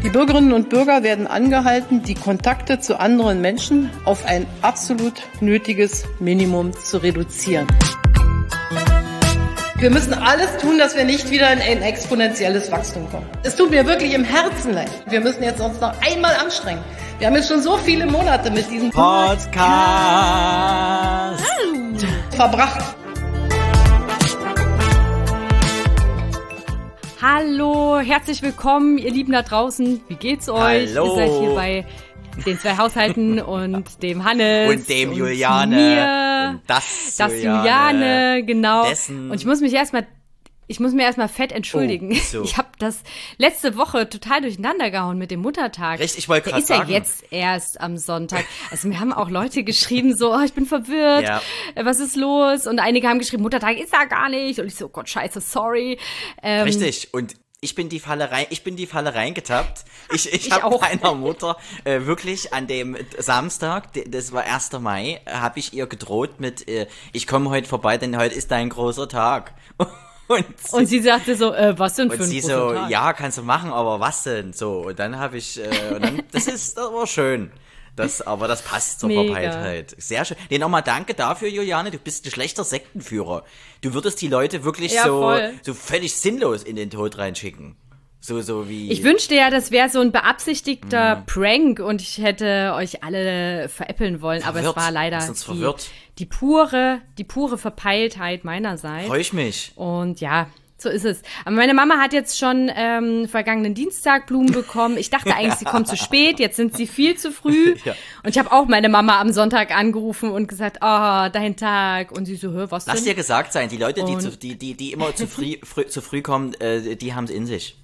Die Bürgerinnen und Bürger werden angehalten, die Kontakte zu anderen Menschen auf ein absolut nötiges Minimum zu reduzieren. Wir müssen alles tun, dass wir nicht wieder in ein exponentielles Wachstum kommen. Es tut mir wirklich im Herzen leid. Wir müssen jetzt uns noch einmal anstrengen. Wir haben jetzt schon so viele Monate mit diesem Podcast verbracht. Hallo, herzlich willkommen, ihr Lieben da draußen. Wie geht's euch? Hallo. Ihr seid hier bei den zwei Haushalten und dem Hannes und dem Juliane. Mir. Und das Juliane, genau. Dessen. Und ich muss mir erstmal fett entschuldigen. Oh, so. Ich habe das letzte Woche total durcheinander gehauen mit dem Muttertag. Richtig, ich wollte Der gerade ist ja sagen. jetzt erst am Sonntag. Also mir haben auch Leute geschrieben so, ich bin verwirrt, Ja. Was ist los? Und einige haben geschrieben, Muttertag ist da gar nicht. Und ich so, oh Gott, scheiße, sorry. Richtig. Und ich bin die Falle reingetappt. Ich habe auch. meiner Mutter wirklich an dem Samstag, das war 1. Mai, habe ich ihr gedroht mit, ich komme heute vorbei, denn heute ist dein großer Tag. Und sie sagte so, was denn für Und ein sie großer so, Tag? ja, kannst du machen, aber was denn? So, und dann habe ich, das war schön. Aber das passt zur Mega. Verpeiltheit. Sehr schön. Nee, nochmal danke dafür, Juliane. Du bist ein schlechter Sektenführer. Du würdest die Leute wirklich Ja, voll. so völlig sinnlos in den Tod reinschicken. So wie. Ich wünschte ja, das wäre so ein beabsichtigter Prank und ich hätte euch alle veräppeln wollen, aber es war leider Lass uns verwirrt. die pure Verpeiltheit meinerseits. Freu ich mich. Und ja, so ist es. Aber meine Mama hat jetzt schon vergangenen Dienstag Blumen bekommen. Ich dachte eigentlich, sie kommt zu spät. Jetzt sind sie viel zu früh. Ja. Und ich habe auch meine Mama am Sonntag angerufen und gesagt, oh, dein Tag. Und sie so, hör, was Lass denn? dir gesagt sein, die Leute, Und- die immer zu früh kommen, die haben es in sich.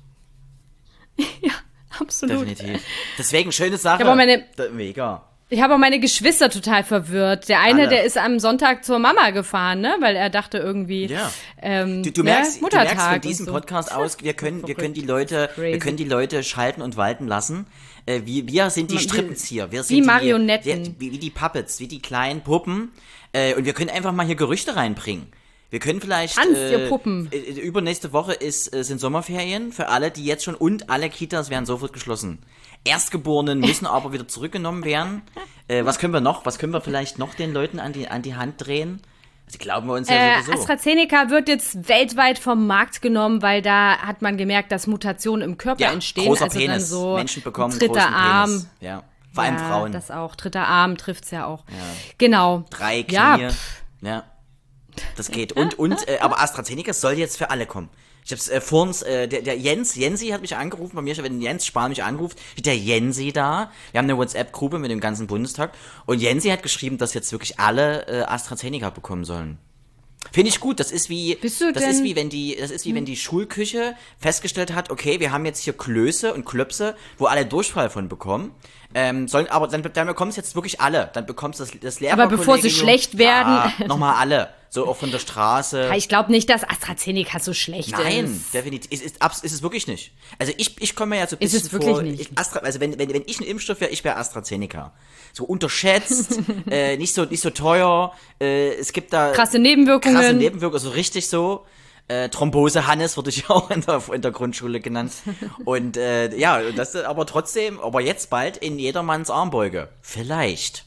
Ja, absolut. Definitiv. Deswegen, schöne Sache. aber meine- Mega. Ich habe auch meine Geschwister total verwirrt. Der eine, Alle. der ist am Sonntag zur Mama gefahren, ne, weil er dachte irgendwie, Ja. ne, Du merkst Muttertag von diesem und so. Podcast aus, wir können die Crazy. Leute schalten und walten lassen. Wir sind die Strippenzieher. Wir sind Wie Marionetten. Wie die Puppets, wie die kleinen Puppen. Und wir können einfach mal hier Gerüchte reinbringen. Wir können vielleicht Tanzt, ihr Puppen. Übernächste Woche sind Sommerferien für alle, die jetzt schon, und alle Kitas werden sofort geschlossen. Erstgeborenen müssen aber wieder zurückgenommen werden. Was können wir noch? Was können wir vielleicht noch den Leuten an die Hand drehen? Sie glauben wir uns ja sowieso. AstraZeneca wird jetzt weltweit vom Markt genommen, weil da hat man gemerkt, dass Mutationen im Körper Ja, entstehen. großer also Penis. dann so Menschen bekommen dritter großen Arm. Penis. Ja, vor allem Ja, Frauen. das auch. Dritter Arm trifft's ja auch. Genau. 3 Knie. Ja, Ja, das geht. Aber AstraZeneca soll jetzt für alle kommen. Ich hab's vorhin, der Jensi hat mich angerufen, bei mir, wenn Jens Spahn mich anruft, steht der Jensi da. Wir haben eine WhatsApp-Gruppe mit dem ganzen Bundestag. Und Jensi hat geschrieben, dass jetzt wirklich alle AstraZeneca bekommen sollen. Finde ich gut. Das ist wie wenn die Schulküche festgestellt hat, okay, wir haben jetzt hier Klöße und Klöpse, wo alle Durchfall von bekommen. Aber dann bekommen es jetzt wirklich alle. Dann bekommst du das Lehrerkollegium. Aber bevor sie schlecht werden. Ja, nochmal alle. So auch von der Straße. ich glaube nicht, dass AstraZeneca so schlecht Nein, ist. definitiv. Ist es wirklich nicht. Also ich komme mir ja so ein Ist bisschen es wirklich vor. nicht. Also wenn ich ein Impfstoff wäre, ich wäre AstraZeneca. So unterschätzt, nicht so teuer. Es gibt da Krasse Nebenwirkungen. so richtig so. Thrombose Hannes wurde ich auch in der Grundschule genannt. Und das aber trotzdem, aber jetzt bald in jedermanns Armbeuge. Vielleicht.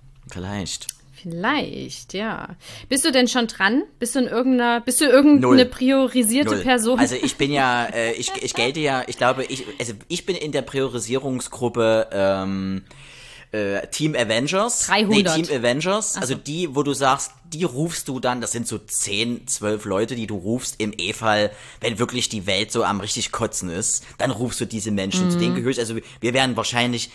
Vielleicht, ja. Bist du denn schon dran? Bist du irgendeine Null. priorisierte Null. Person? Also ich bin ja, ich gelte ja, ich glaube, ich bin in der Priorisierungsgruppe Team Avengers. 300. Nee, Team Avengers. Also die, wo du sagst, die rufst du dann, das sind so 10, 12 Leute, die du rufst im E-Fall, wenn wirklich die Welt so am richtig kotzen ist, dann rufst du diese Menschen, zu denen gehörst. Also wir werden wahrscheinlich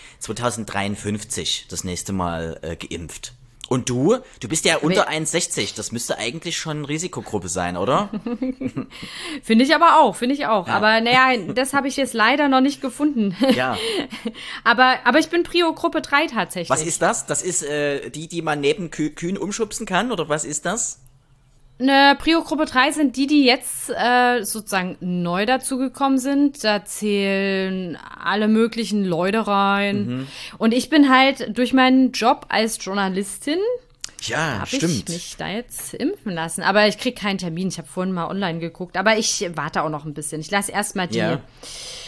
2053 das nächste Mal geimpft. Und du bist ja unter 1,60. Das müsste eigentlich schon Risikogruppe sein, oder? Finde ich aber auch. Ja. Aber naja, das habe ich jetzt leider noch nicht gefunden. Ja. aber ich bin Prio-Gruppe 3 tatsächlich. Was ist das? Das ist die man neben Kühen umschubsen kann, oder was ist das? Eine Prio-Gruppe 3 sind die jetzt sozusagen neu dazugekommen sind. Da zählen alle möglichen Leute rein. Und ich bin halt durch meinen Job als Journalistin, Ja, habe stimmt. ich mich da jetzt impfen lassen. Aber ich kriege keinen Termin. Ich habe vorhin mal online geguckt. Aber ich warte auch noch ein bisschen. Ich lasse erstmal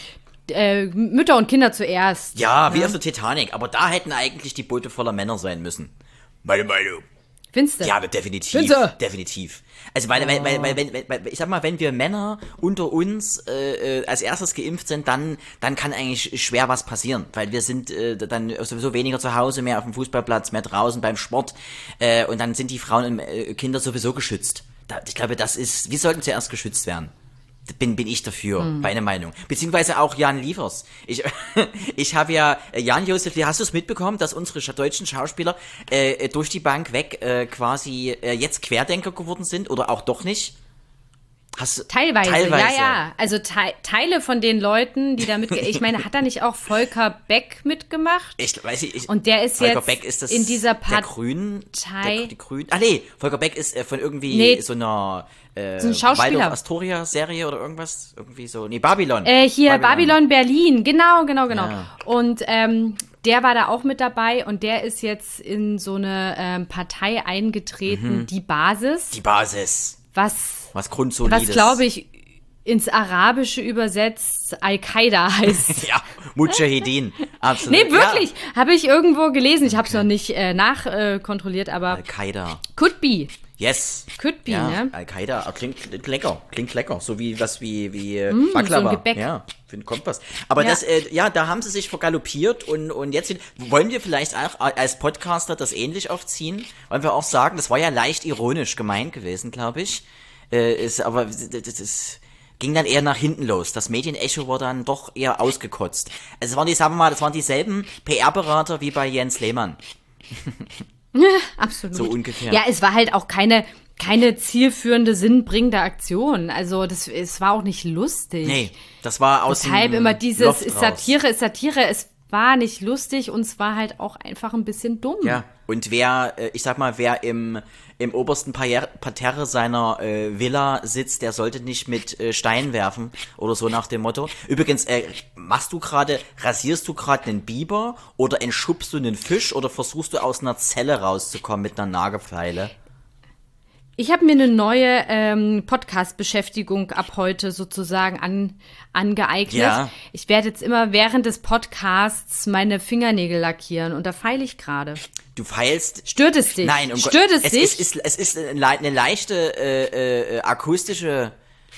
Mütter und Kinder zuerst. Ja, wie auf der Titanic. Aber da hätten eigentlich die Boote voller Männer sein müssen. Meine Meinung. Findest du? Ja, definitiv. Findest du? Definitiv. Also, weil, ich sag mal, wenn wir Männer unter uns als erstes geimpft sind, dann kann eigentlich schwer was passieren. Weil wir sind dann sowieso weniger zu Hause, mehr auf dem Fußballplatz, mehr draußen beim Sport. Und dann sind die Frauen und Kinder sowieso geschützt. Ich glaube, wir sollten zuerst geschützt werden. Bin ich dafür, meine Meinung. Beziehungsweise auch Jan Liefers. Ich habe ja, Jan-Josef, hast du es mitbekommen, dass unsere deutschen Schauspieler durch die Bank weg quasi jetzt Querdenker geworden sind oder auch doch nicht? Teilweise, ja. Also Teile von den Leuten, die da ich meine, hat da nicht auch Volker Beck mitgemacht? Und der ist Volker jetzt Beck ist das in dieser der Grünen. Die Grünen. Ah nee, Volker Beck ist von irgendwie so einer so ein Schauspieler. Waldorf Astoria Serie oder irgendwas. Irgendwie so. Nee, Babylon. Babylon Berlin. Genau. Ja. Und der war da auch mit dabei und der ist jetzt in so eine Partei eingetreten, die Basis. Die Basis. Was grundsolides. Was, glaube ich, ins Arabische übersetzt Al-Qaida heißt. Ja, Mujahideen. Absolut. Nee, wirklich. Ja. Habe ich irgendwo gelesen. Ich habe es noch nicht nachkontrolliert, aber Al-Qaida. Could be. Yes. Could be, ja, ne? Al-Qaida. Klingt lecker. So wie Baklava. So ein Gebäck. Ja, kommt was. Aber da haben sie sich vergaloppiert und jetzt wollen wir vielleicht auch als Podcaster das ähnlich aufziehen. Wollen wir auch sagen, das war ja leicht ironisch gemeint gewesen, glaube ich. Aber das ging dann eher nach hinten los. Das Medienecho war dann doch eher ausgekotzt. Also das waren dieselben PR-Berater wie bei Jens Lehmann. Absolut. So ungefähr. Ja, es war halt auch keine zielführende, sinnbringende Aktion. Also es war auch nicht lustig. Nee, das war aus dem Deshalb immer dieses Loft ist raus. Satire. Es war nicht lustig und es war halt auch einfach ein bisschen dumm. Ja, und wer im obersten Parterre seiner Villa sitzt, der sollte nicht mit Steinen werfen oder so nach dem Motto. Übrigens, rasierst du gerade einen Biber oder entschubst du einen Fisch oder versuchst du aus einer Zelle rauszukommen mit einer Nagelfeile? Ich habe mir eine neue Podcast-Beschäftigung ab heute sozusagen angeeignet. Ja. Ich werde jetzt immer während des Podcasts meine Fingernägel lackieren und da feile ich gerade. Du feilst? Stört es dich? Nein, Stört es dich? Es ist eine leichte akustische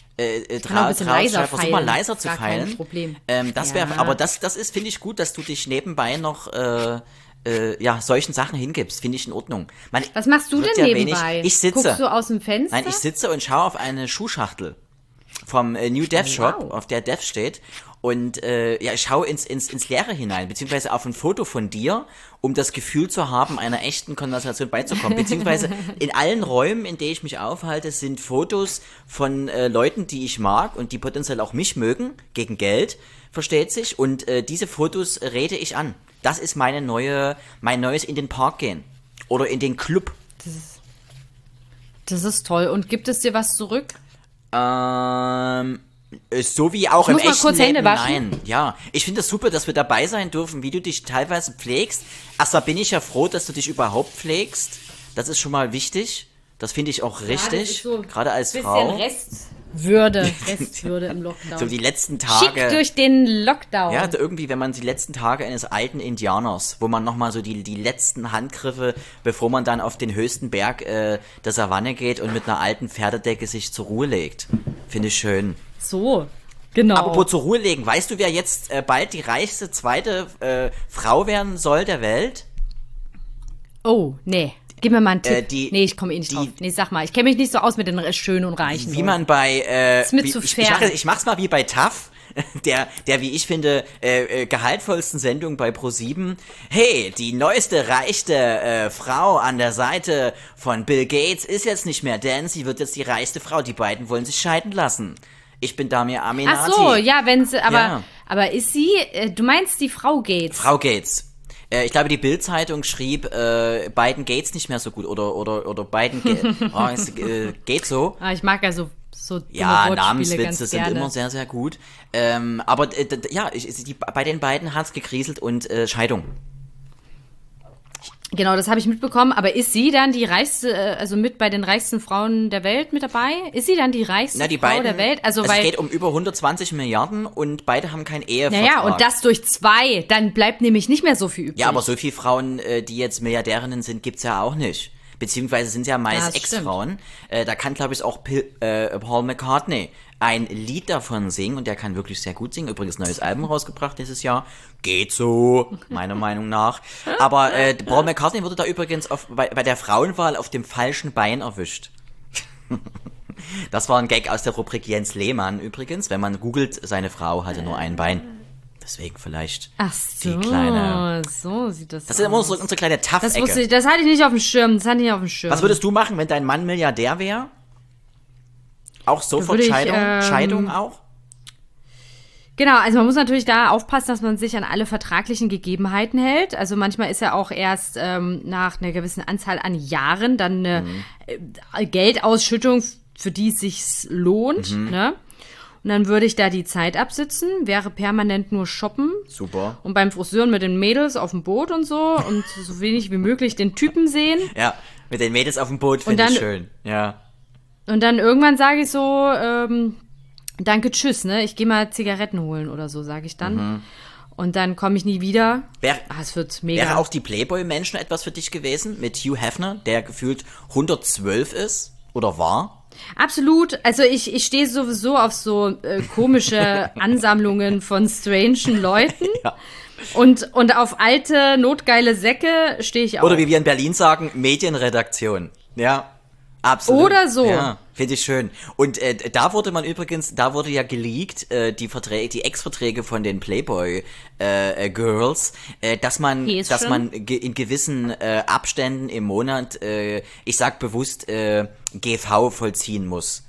leiser Versuch mal leiser zu gar feilen. Kein Problem. Aber das ist, finde ich, gut, dass du dich nebenbei noch solchen Sachen hingibst, finde ich in Ordnung. Was machst du denn nebenbei? Ich sitze. Guckst du aus dem Fenster? Nein, ich sitze und schaue auf eine Schuhschachtel vom New Dev Shop, wow. auf der Dev steht. Und ich schaue ins Leere hinein, beziehungsweise auf ein Foto von dir, um das Gefühl zu haben, einer echten Konversation beizukommen. Beziehungsweise in allen Räumen, in denen ich mich aufhalte, sind Fotos von Leuten, die ich mag und die potenziell auch mich mögen, gegen Geld, versteht sich. Und diese Fotos rede ich an. Das ist mein neues in den Park gehen. Oder in den Club. Das ist toll. Und gibt es dir was zurück? So wie auch im echten kurz Hände Leben. waschen. Nein, ja. Ich finde es super, dass wir dabei sein dürfen, wie du dich teilweise pflegst. Erstmal bin ich ja froh, dass du dich überhaupt pflegst. Das ist schon mal wichtig. Das finde ich auch richtig. So gerade als bisschen Frau. Restwürde im Lockdown. So die letzten Tage. Schick durch den Lockdown. Ja, irgendwie, wenn man die letzten Tage eines alten Indianers, wo man nochmal so die letzten Handgriffe, bevor man dann auf den höchsten Berg der Savanne geht und mit einer alten Pferdedecke sich zur Ruhe legt. Finde ich schön. So, genau. Apropos zur Ruhe legen, weißt du, wer jetzt bald die reichste zweite Frau werden soll der Welt? Oh, nee. Gib mir mal einen Tipp. Nee, ich komme nicht drauf. Nee, sag mal. Ich kenne mich nicht so aus mit den Schönen und Reichen. Wie man bei... ist mir zu fair. Ich mach's mal wie bei TAF. Der, wie ich finde, gehaltvollsten Sendung bei ProSieben. Hey, die neueste reichste Frau an der Seite von Bill Gates ist jetzt nicht mehr, denn sie wird jetzt die reichste Frau. Die beiden wollen sich scheiden lassen. Ich bin Damir Aminati. Ach so, ja, wenn sie, Ja. aber ist sie, du meinst die Frau Gates? Frau Gates. Ich glaube, die Bild-Zeitung schrieb, Biden Gates nicht mehr so gut oder Biden geht so. Ah, ich mag ja so dumme Ja, Wortspiele Namenswitze ganz sind gerne. immer sehr, sehr gut. Aber bei den beiden hat's gekriselt und Scheidung. Genau, das habe ich mitbekommen. Aber ist sie dann die reichste, also mit bei den reichsten Frauen der Welt mit dabei? Ist sie dann die reichste Na, die Frau beiden, der Welt? Also, es weil, geht um über 120 Milliarden und beide haben keinen Ehevertrag. naja, und das durch 2, dann bleibt nämlich nicht mehr so viel übrig. Ja, aber so viele Frauen, die jetzt Milliardärinnen sind, gibt's ja auch nicht. Beziehungsweise sind ja meist Das stimmt. Ex-Frauen. Da kann, glaube ich, auch Paul McCartney ein Lied davon singen und der kann wirklich sehr gut singen. Übrigens neues Album rausgebracht dieses Jahr. Geht so, meiner Meinung nach. Aber Paul McCartney wurde da übrigens bei der Frauenwahl auf dem falschen Bein erwischt. Das war ein Gag aus der Rubrik Jens Lehmann übrigens. Wenn man googelt, seine Frau hatte nur ein Bein. Deswegen vielleicht Ach so, die kleine... so sieht das aus. Das ist immer unsere kleine Das wusste Tough-Ecke. ich, das hatte ich nicht auf dem Schirm, Was würdest du machen, wenn dein Mann Milliardär wäre? Auch sofort Würde ich, Scheidung auch? Genau, also man muss natürlich da aufpassen, dass man sich an alle vertraglichen Gegebenheiten hält. Also manchmal ist ja auch erst nach einer gewissen Anzahl an Jahren dann eine Geldausschüttung, für die es sich lohnt, ne? Und dann würde ich da die Zeit absitzen, wäre permanent nur shoppen. Super. Und beim Friseuren mit den Mädels auf dem Boot und so und so wenig wie möglich den Typen sehen. Ja, mit den Mädels auf dem Boot finde ich schön. Ja. Und dann irgendwann sage ich so, danke, tschüss, ne? Ich gehe mal Zigaretten holen oder so, sage ich dann. Und dann komme ich nie wieder. Es wird mega. Wäre auch die Playboy-Menschen etwas für dich gewesen? Mit Hugh Hefner, der gefühlt 112 ist oder war? Absolut. Also ich stehe sowieso auf so komische Ansammlungen von strangen Leuten. Ja. Und auf alte, notgeile Säcke stehe ich auch. Oder wie wir in Berlin sagen, Medienredaktion. Ja, absolut. Oder so. Ja, finde ich schön. Und da wurde ja geleakt, die Ex-Verträge von den Playboy Girls, dass man in gewissen Abständen im Monat, ich sag bewusst, GV vollziehen muss.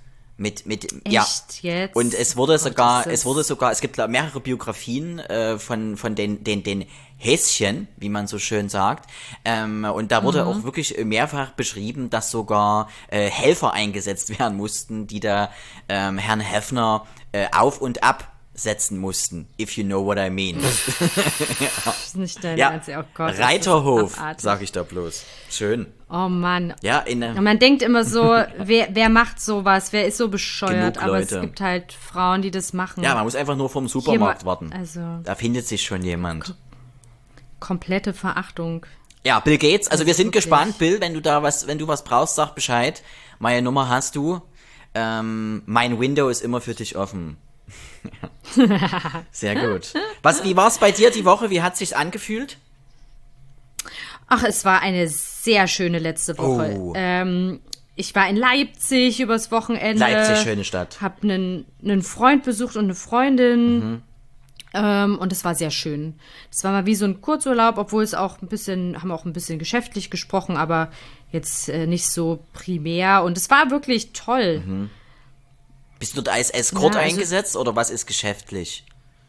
Echt jetzt? Und es gibt mehrere Biografien von den Häschen, wie man so schön sagt. Und da wurde auch wirklich mehrfach beschrieben, dass sogar Helfer eingesetzt werden mussten, die da Herrn Hefner auf und ab setzen mussten, if you know what I mean. Das ist nicht dein Ernst, oh Gott. Reiterhof, sag ich da bloß. Schön. Oh Mann. Ja, und man denkt immer so, wer macht sowas? Wer ist so bescheuert? Genug aber Leute. es gibt halt Frauen, die das machen. Ja, man muss einfach nur vom Supermarkt warten. Also Da findet sich schon jemand. komplette Verachtung. Ja, Bill Gates, also wir sind wirklich. gespannt, Bill, wenn du was brauchst, sag Bescheid. Meine Nummer hast du. Mein Window ist immer für dich offen. Sehr gut. Wie war's bei dir die Woche? Wie hat sich's angefühlt? Ach, es war eine sehr schöne letzte Woche. Oh. Ich war in Leipzig übers Wochenende. Leipzig, schöne Stadt. Hab einen Freund besucht und eine Freundin. Und es war sehr schön. Das war mal wie so ein Kurzurlaub, obwohl es auch haben auch ein bisschen geschäftlich gesprochen, aber jetzt nicht so primär. Und es war wirklich toll. Bist du dort als Escort Ja, also- eingesetzt oder was ist geschäftlich?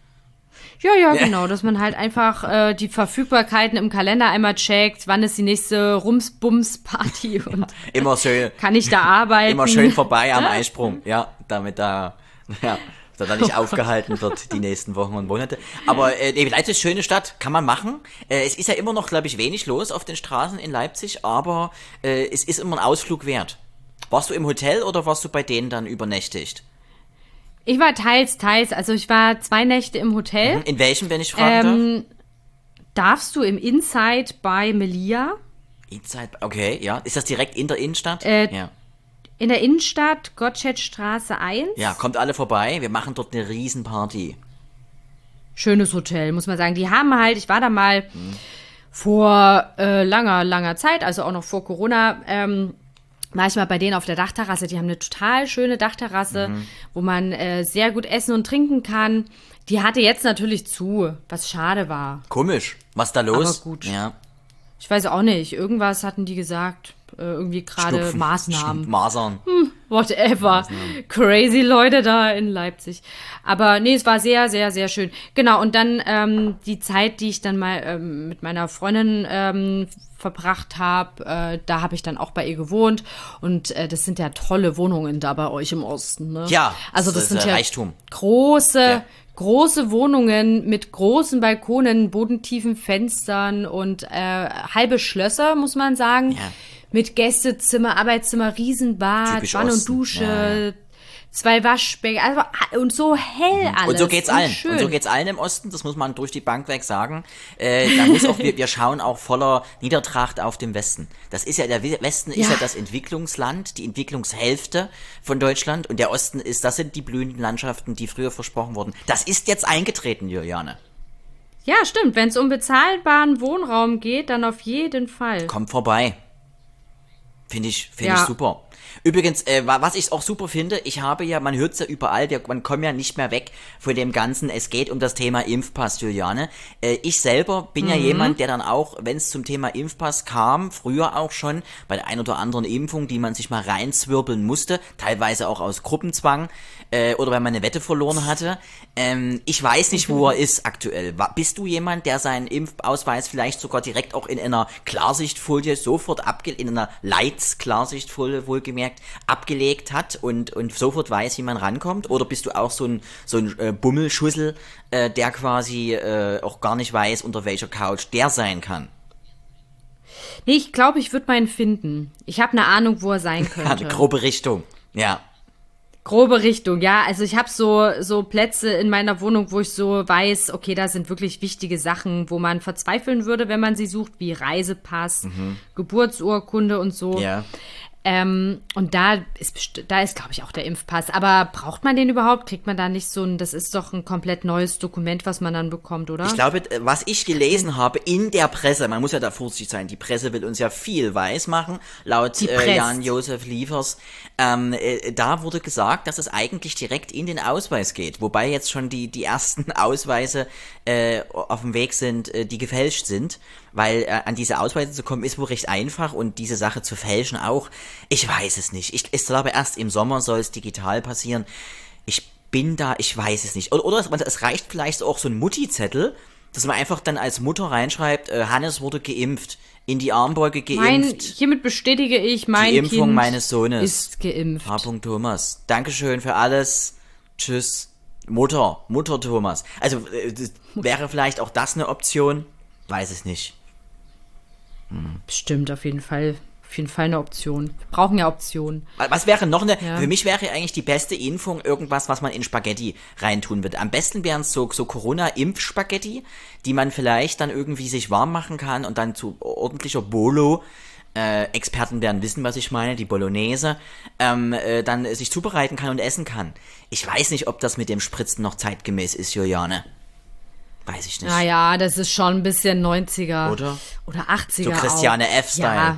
Ja, genau, dass man halt einfach die Verfügbarkeiten im Kalender einmal checkt, wann ist die nächste Rums-Bums-Party und Immer schön, kann ich da arbeiten. immer schön vorbei am Eisprung. Ja, damit da nicht aufgehalten wird die nächsten Wochen und Monate. Aber Leipzig ist schöne Stadt, kann man machen. Es ist ja immer noch, glaube ich, wenig los auf den Straßen in Leipzig, aber es ist immer ein Ausflug wert. Warst du im Hotel oder warst du bei denen dann übernächtigt? Ich war teils. Also ich war 2 Nächte im Hotel. In welchem, wenn ich fragen Darfst du im Inside bei Melia? darf? Inside, okay, ja. Ist das direkt in der Innenstadt? Ja. In der Innenstadt, Gottschedstraße 1. Ja, kommt alle vorbei. Wir machen dort eine Riesenparty. Schönes Hotel, muss man sagen. Die haben halt, ich war da mal vor langer Zeit, also auch noch vor Corona, war ich mal bei denen auf der Dachterrasse. Die haben eine total schöne Dachterrasse, wo man sehr gut essen und trinken kann. Die hatte jetzt natürlich zu, was schade war. Komisch. Was da los? Aber gut. Ja. Ich weiß auch nicht, irgendwas hatten die gesagt. Irgendwie gerade Schnupfen. Maßnahmen. Masern. Whatever. Crazy Leute da in Leipzig. Aber nee, es war sehr, sehr, sehr schön. Genau, und dann die Zeit, die ich dann mal mit meiner Freundin verbracht habe, da habe ich dann auch bei ihr gewohnt. Und das sind ja tolle Wohnungen da bei euch im Osten. Ne? Ja, also das das ist sind ja Reichtum. große, große Wohnungen mit großen Balkonen, bodentiefen Fenstern und halbe Schlösser, muss man sagen. Ja. Mit Gästezimmer, Arbeitszimmer, Riesenbad, Typisch Wanne und Osten. Dusche, 2 Waschbecken, also, und so hell alles. Und so geht's allen. Schön. Und so geht's allen im Osten, das muss man durch die Bank weg sagen. Da muss auch, wir schauen auch voller Niedertracht auf den Westen. Das ist ja, der Westen ist ja das Entwicklungsland, die Entwicklungshälfte von Deutschland und der Osten das sind die blühenden Landschaften, die früher versprochen wurden. Das ist jetzt eingetreten, Juliane. Ja, stimmt. Wenn es um bezahlbaren Wohnraum geht, dann auf jeden Fall. Kommt vorbei. Finde ich super. Übrigens, was ich auch super finde, ich habe ja, man hört es ja überall, man kommt ja nicht mehr weg von dem Ganzen, es geht um das Thema Impfpass, Juliane. Ich selber bin ja jemand, der dann auch, wenn es zum Thema Impfpass kam, früher auch schon, bei der ein oder anderen Impfung, die man sich mal reinzwirbeln musste, teilweise auch aus Gruppenzwang, oder wenn man eine Wette verloren hatte. Ich weiß nicht, wo er ist aktuell. Bist du jemand, der seinen Impfausweis vielleicht sogar direkt auch in einer Klarsichtfolie sofort in einer Lights-Klarsichtfolie wohlgemerkt, abgelegt hat und sofort weiß, wie man rankommt? Oder bist du auch so ein Bummelschussel, der quasi auch gar nicht weiß, unter welcher Couch der sein kann? Nee, ich glaube, ich würde meinen finden. Ich habe eine Ahnung, wo er sein könnte. Eine grobe Richtung, ja. Grobe Richtung, ja. Also ich habe so Plätze in meiner Wohnung, wo ich so weiß, okay, da sind wirklich wichtige Sachen, wo man verzweifeln würde, wenn man sie sucht, wie Reisepass, Geburtsurkunde und so. Ja. Und da ist, glaube ich, auch der Impfpass. Aber braucht man den überhaupt? Kriegt man da nicht das ist doch ein komplett neues Dokument, was man dann bekommt, oder? Ich glaube, was ich gelesen habe in der Presse, man muss ja da vorsichtig sein, die Presse will uns ja viel weismachen, laut Jan-Josef Liefers, da wurde gesagt, dass es eigentlich direkt in den Ausweis geht, wobei jetzt schon die ersten Ausweise auf dem Weg sind, die gefälscht sind, weil an diese Ausweise zu kommen ist wohl recht einfach und diese Sache zu fälschen auch. Ich weiß es nicht. Ich glaube, erst im Sommer soll es digital passieren. Ich weiß es nicht. Oder es reicht vielleicht auch so ein Mutti-Zettel, dass man einfach dann als Mutter reinschreibt, Hannes wurde geimpft, in die Armbeuge geimpft. Hiermit bestätige ich, mein die Impfung Kind meines Sohnes ist geimpft. H. Thomas. Dankeschön für alles. Tschüss. Mutter Thomas. Also wäre vielleicht auch das eine Option? Weiß es nicht. Bestimmt, auf jeden Fall. Auf jeden Fall eine Option. Wir brauchen ja Optionen. Was wäre noch für mich wäre eigentlich die beste Impfung irgendwas, was man in Spaghetti reintun wird. Am besten wären es so Corona-Impfspaghetti, die man vielleicht dann irgendwie sich warm machen kann und dann zu ordentlicher Bolo, Experten werden wissen, was ich meine, die Bolognese, dann sich zubereiten kann und essen kann. Ich weiß nicht, ob das mit dem Spritzen noch zeitgemäß ist, Juliane. Weiß ich nicht. Naja, das ist schon ein bisschen 90er. Oder 80er so Christiane auch. F-Style.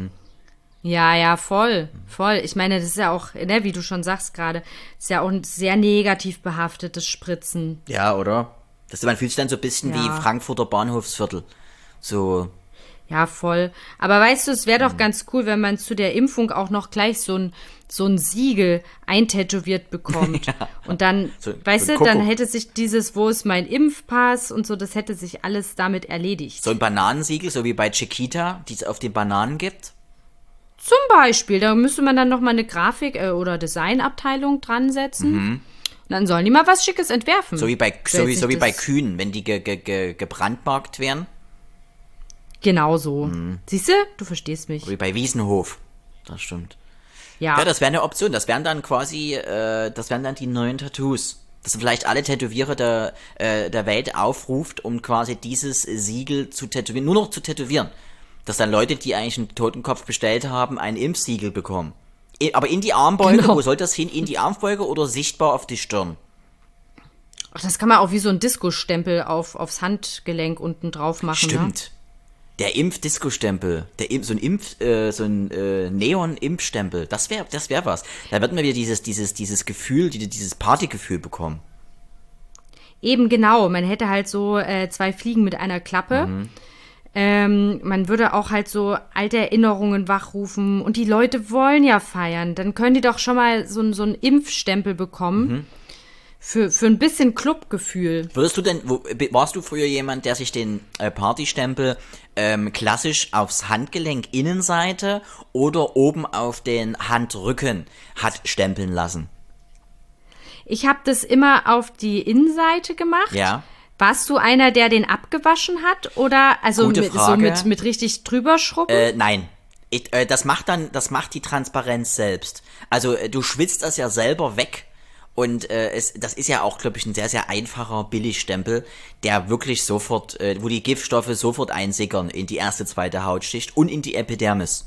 Ja. Ja, voll. Ich meine, das ist ja auch, ne, wie du schon sagst gerade, ist ja auch ein sehr negativ behaftetes Spritzen. Ja, oder? Man fühlt sich dann so ein bisschen wie Frankfurter Bahnhofsviertel. So. Ja, voll. Aber weißt du, es wäre doch ganz cool, wenn man zu der Impfung auch noch gleich so ein Siegel eintätowiert bekommt. Ja. Und dann, dann hätte sich wo ist mein Impfpass und so, das hätte sich alles damit erledigt. So ein Bananensiegel, so wie bei Chiquita, die es auf den Bananen gibt? Zum Beispiel, da müsste man dann noch mal eine Grafik- oder Designabteilung dran setzen. Und dann sollen die mal was Schickes entwerfen. So wie bei Kühen, wenn die gebrandmarkt werden. Genau so. Siehst du? Du verstehst mich. Wie bei Wiesenhof. Das stimmt. Ja, das wäre eine Option. Das wären dann quasi, die neuen Tattoos. Dass vielleicht alle Tätowierer der Welt aufruft, um quasi dieses Siegel zu tätowieren, nur noch zu tätowieren. Dass dann Leute, die eigentlich einen Totenkopf bestellt haben, ein Impfsiegel bekommen. Aber in die Armbeuge, genau. Wo soll das hin? In die Armbeuge oder sichtbar auf die Stirn? Ach, das kann man auch wie so ein Disco-Stempel aufs Handgelenk unten drauf machen. Stimmt. Ne? Der Impf-Disco-Stempel, so ein Neon-Impfstempel, das wär was. Da wird man wieder dieses Gefühl, dieses Partygefühl bekommen. Eben genau, man hätte halt so 2 Fliegen mit einer Klappe. Man würde auch halt so alte Erinnerungen wachrufen und die Leute wollen ja feiern. Dann können die doch schon mal so einen Impfstempel bekommen. Für ein bisschen Clubgefühl. Warst du früher jemand, der sich den Partystempel klassisch aufs Handgelenk Innenseite oder oben auf den Handrücken hat stempeln lassen? Ich habe das immer auf die Innenseite gemacht. Ja. Warst du einer, der den abgewaschen hat? Oder also Gute Frage. mit richtig drüber schrubben? Nein. Das macht die Transparenz selbst. Also du schwitzt das ja selber weg. Und das ist ja auch, glaube ich, ein sehr, sehr einfacher Billigstempel, der wirklich sofort, wo die Giftstoffe sofort einsickern in die erste, zweite Hautschicht und in die Epidermis.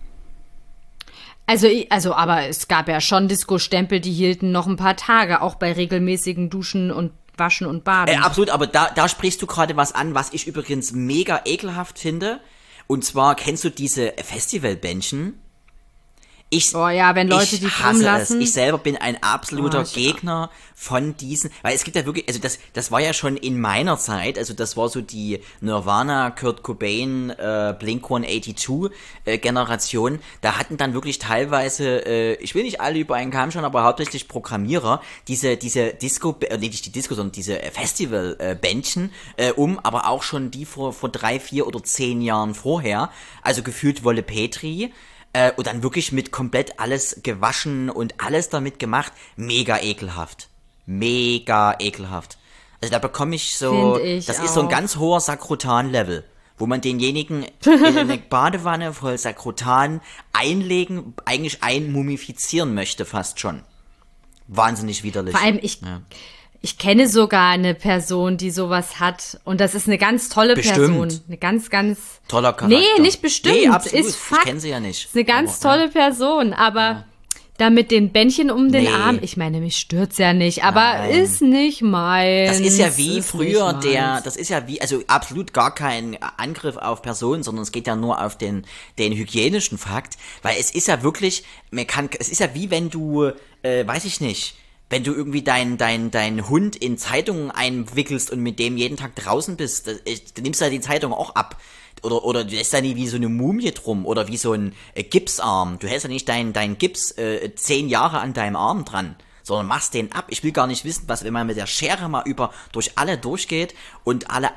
Aber es gab ja schon Disco-Stempel, die hielten noch ein paar Tage, auch bei regelmäßigen Duschen und Waschen und Baden. Absolut, aber da sprichst du gerade was an, was ich übrigens mega ekelhaft finde. Und zwar, kennst du diese Festivalbändchen? Wenn Leute die drum lassen. Ich selber bin ein absoluter Gegner von diesen, weil es gibt ja wirklich, also das war ja schon in meiner Zeit, also das war so die Nirvana, Kurt Cobain, Blink-182 Generation, da hatten dann wirklich teilweise, ich will nicht alle über einen Kamm schauen, aber hauptsächlich Programmierer, diese Disco, nicht die Disco, sondern diese Festival-Bändchen aber auch schon die vor 3, 4 oder 10 Jahren vorher, also gefühlt Wolle Petri, und dann wirklich mit komplett alles gewaschen und alles damit gemacht. Mega ekelhaft. Mega ekelhaft. Also da bekomme ich so, das ist so ein ganz hoher Sakrotan-Level, wo man denjenigen in eine Badewanne voll Sakrotan einlegen, eigentlich einmumifizieren möchte fast schon. Wahnsinnig widerlich. Vor allem, ich kenne sogar eine Person, die sowas hat. Und das ist eine ganz tolle Person. Eine ganz, ganz... Toller Charakter. Nee, nicht bestimmt. Nee, absolut. Ist Fakt. Ich kenne sie ja nicht. Ist eine ganz tolle Person. Aber da mit den Bändchen um den Arm, ich meine, mich stört's ja nicht. Aber ist nicht meins. Das ist ja wie früher das ist ja wie, also absolut gar kein Angriff auf Personen, sondern es geht ja nur auf den hygienischen Fakt. Weil es ist ja wirklich, es ist ja wie wenn du, weiß ich nicht, wenn du irgendwie dein Hund in Zeitungen einwickelst und mit dem jeden Tag draußen bist, du nimmst ja die Zeitung auch ab. Oder du lässt ja nicht wie so eine Mumie drum oder wie so ein Gipsarm. Du hältst ja nicht dein Gips 10 Jahre an deinem Arm dran, sondern machst den ab. Ich will gar nicht wissen, wenn man mit der Schere mal durch alle durchgeht und alle